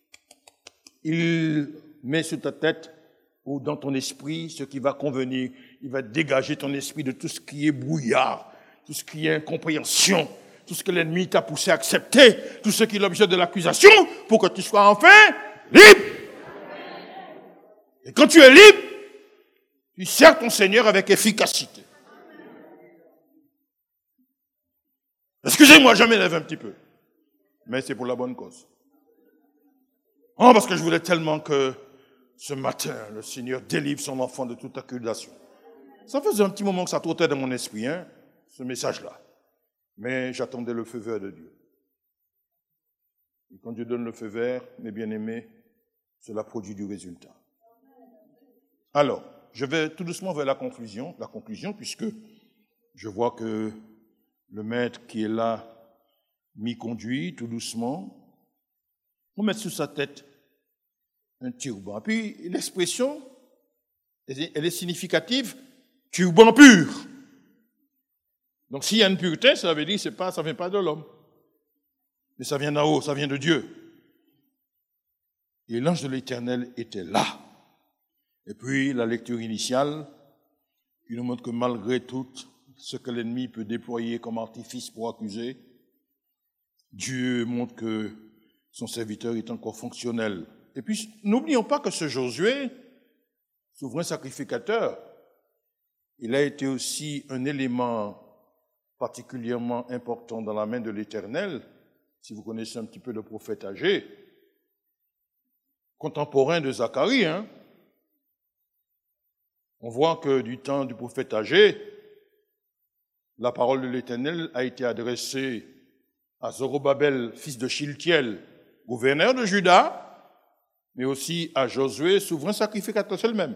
il met sur ta tête ou dans ton esprit ce qui va convenir. Il va dégager ton esprit de tout ce qui est brouillard, tout ce qui est incompréhension, tout ce que l'ennemi t'a poussé à accepter, tout ce qui est l'objet de l'accusation, pour que tu sois enfin libre. Et quand tu es libre, tu sers ton Seigneur avec efficacité. Excusez-moi, je m'élève un petit peu. Mais c'est pour la bonne cause. Oh, parce que je voulais tellement que ce matin, le Seigneur délivre son enfant de toute accusation. Ça faisait un petit moment que ça trottait dans mon esprit, ce message-là. Mais j'attendais le feu vert de Dieu. Et quand Dieu donne le feu vert, mes bien-aimés, cela produit du résultat. Alors, je vais tout doucement vers la conclusion, puisque je vois que le maître qui est là m'y conduit tout doucement. On met sur sa tête un turban. Puis l'expression, elle est significative, turban pur. Donc s'il y a une pureté, ça veut dire que ça ne vient pas de l'homme. Mais ça vient d'en haut, ça vient de Dieu. Et l'ange de l'Éternel était là. Et puis la lecture initiale, qui nous montre que malgré tout ce que l'ennemi peut déployer comme artifice pour accuser, Dieu montre que son serviteur est encore fonctionnel. Et puis, n'oublions pas que ce Josué, souverain sacrificateur, il a été aussi un élément particulièrement important dans la main de l'Éternel. Si vous connaissez un petit peu le prophète Agé, contemporain de Zacharie, on voit que du temps du prophète Agé, la parole de l'Éternel a été adressée à Zorobabel, fils de Shiltiel, gouverneur de Juda, mais aussi à Josué, souverain sacrificateur, c'est le même.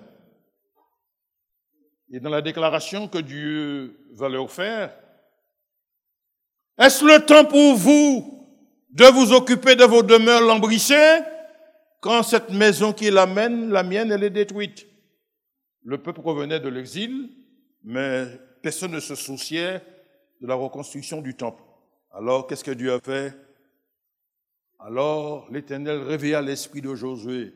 Et dans la déclaration que Dieu va leur faire, est-ce le temps pour vous de vous occuper de vos demeures lambrissées quand cette maison qui est la mienne, elle est détruite? Le peuple revenait de l'exil, mais personne ne se souciait de la reconstruction du temple. Alors, qu'est-ce que Dieu a fait? Alors, l'Éternel réveilla l'esprit de Josué.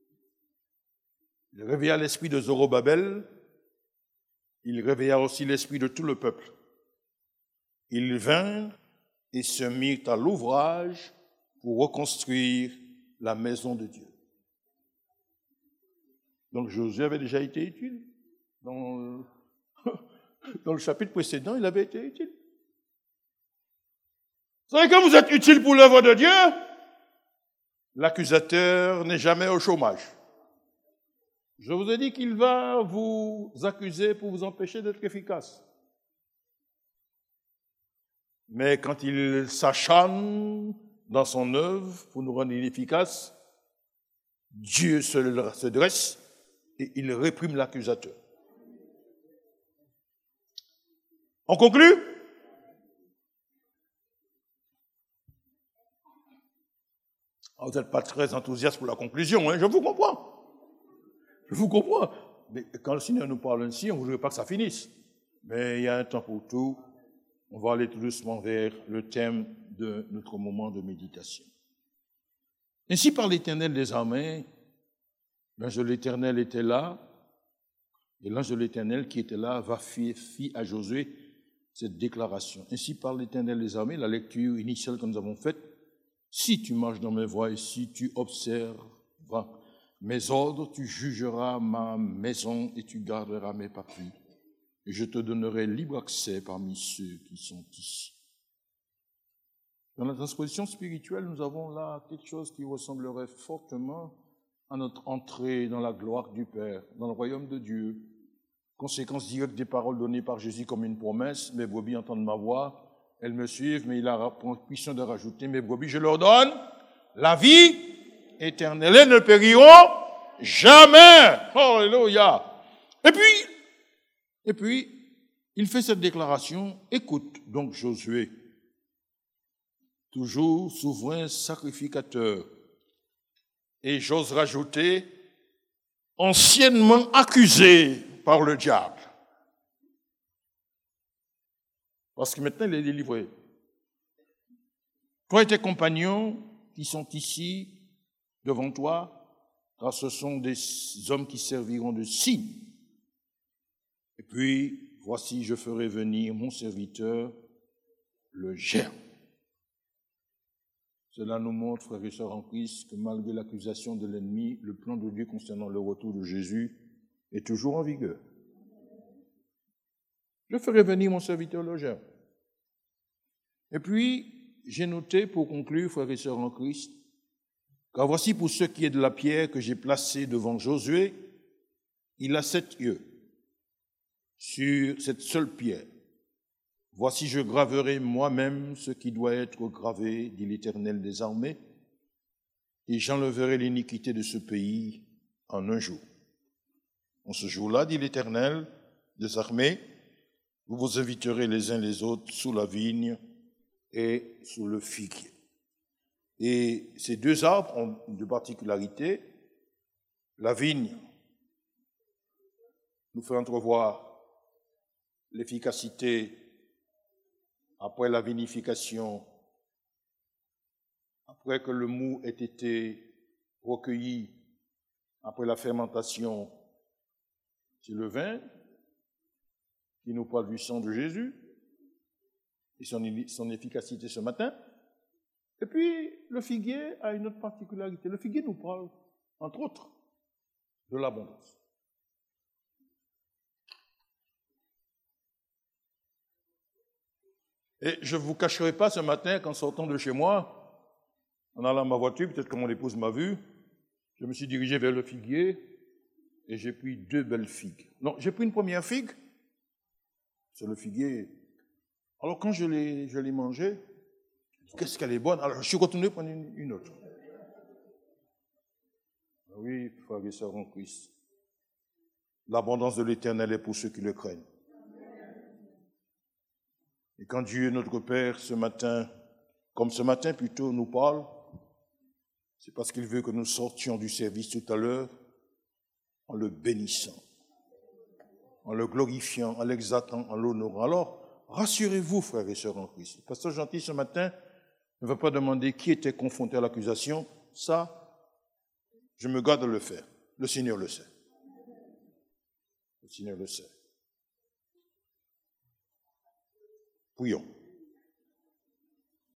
Il réveilla l'esprit de Zorobabel. Il réveilla aussi l'esprit de tout le peuple. Ils vinrent et se mirent à l'ouvrage pour reconstruire la maison de Dieu. Donc Josué avait déjà été utile. Dans le chapitre précédent, il avait été utile. Vous savez, quand vous êtes utile pour l'œuvre de Dieu, l'accusateur n'est jamais au chômage. Je vous ai dit qu'il va vous accuser pour vous empêcher d'être efficace. Mais quand il s'acharne dans son œuvre pour nous rendre inefficaces, Dieu se dresse et il réprime l'accusateur. On conclut? Vous n'êtes pas très enthousiaste pour la conclusion, je vous comprends. Je vous comprends. Mais quand le Seigneur nous parle ainsi, on ne voudrait pas que ça finisse. Mais il y a un temps pour tout. On va aller tout doucement vers le thème de notre moment de méditation. Ainsi par l'Éternel des armées, l'ange de l'Éternel était là, et l'ange de l'Éternel qui était là fit à Josué cette déclaration. Ainsi par l'Éternel des armées, la lecture initiale que nous avons faite, si tu marches dans mes voies et si tu observeras mes ordres, tu jugeras ma maison et tu garderas mes papiers. Et je te donnerai libre accès parmi ceux qui sont ici. Dans la transposition spirituelle, nous avons là quelque chose qui ressemblerait fortement à notre entrée dans la gloire du Père, dans le royaume de Dieu. Conséquence directe des paroles données par Jésus comme une promesse. Mes brebis entendent ma voix, elles me suivent, mais il a puissance de rajouter, mes brebis, je leur donne la vie éternelle. Elles ne périront jamais. Oh, alléluia. Et puis, il fait cette déclaration. Écoute donc Josué, toujours souverain sacrificateur. Et j'ose rajouter, anciennement accusé par le diable. Parce que maintenant, il est délivré. Toi et tes compagnons qui sont ici, devant toi, car ce sont des hommes qui serviront de signe. Et puis, voici, je ferai venir mon serviteur, le germe. Cela nous montre, frères et sœurs en Christ, que malgré l'accusation de l'ennemi, le plan de Dieu concernant le retour de Jésus est toujours en vigueur. Je ferai venir mon serviteur, le germe. Et puis, j'ai noté, pour conclure, frères et sœurs en Christ, car voici pour ce qui est de la pierre que j'ai placée devant Josué, il a 7 yeux. sur cette seule pierre. Voici, je graverai moi-même ce qui doit être gravé, dit l'Éternel des armées, et j'enlèverai l'iniquité de ce pays en un jour. En ce jour-là, dit l'Éternel des armées, vous vous inviterez les uns les autres sous la vigne et sous le figuier. Et ces deux arbres ont une particularité. La vigne nous fait entrevoir l'efficacité après la vinification, après que le mou ait été recueilli, après la fermentation, c'est le vin qui nous parle du sang de Jésus et son efficacité ce matin. Et puis, le figuier a une autre particularité. Le figuier nous parle, entre autres, de l'abondance. Et je ne vous cacherai pas ce matin qu'en sortant de chez moi, en allant à ma voiture, peut-être que mon épouse m'a vu, je me suis dirigé vers le figuier et j'ai pris 2 belles figues. Non, j'ai pris une première figue, c'est le figuier. Alors quand je l'ai mangée, qu'est-ce qu'elle est bonne. Alors je suis retourné prendre une autre. Oui, frères et sœurs en Christ, l'abondance de l'Éternel est pour ceux qui le craignent. Et quand Dieu, notre Père, ce matin, comme ce matin plutôt, nous parle, c'est parce qu'il veut que nous sortions du service tout à l'heure en le bénissant, en le glorifiant, en l'exaltant, en l'honorant. Alors, rassurez-vous, frères et sœurs en Christ. Le pasteur Gentil, ce matin, ne va pas demander qui était confronté à l'accusation. Ça, je me garde de le faire. Le Seigneur le sait. Le Seigneur le sait. Prions.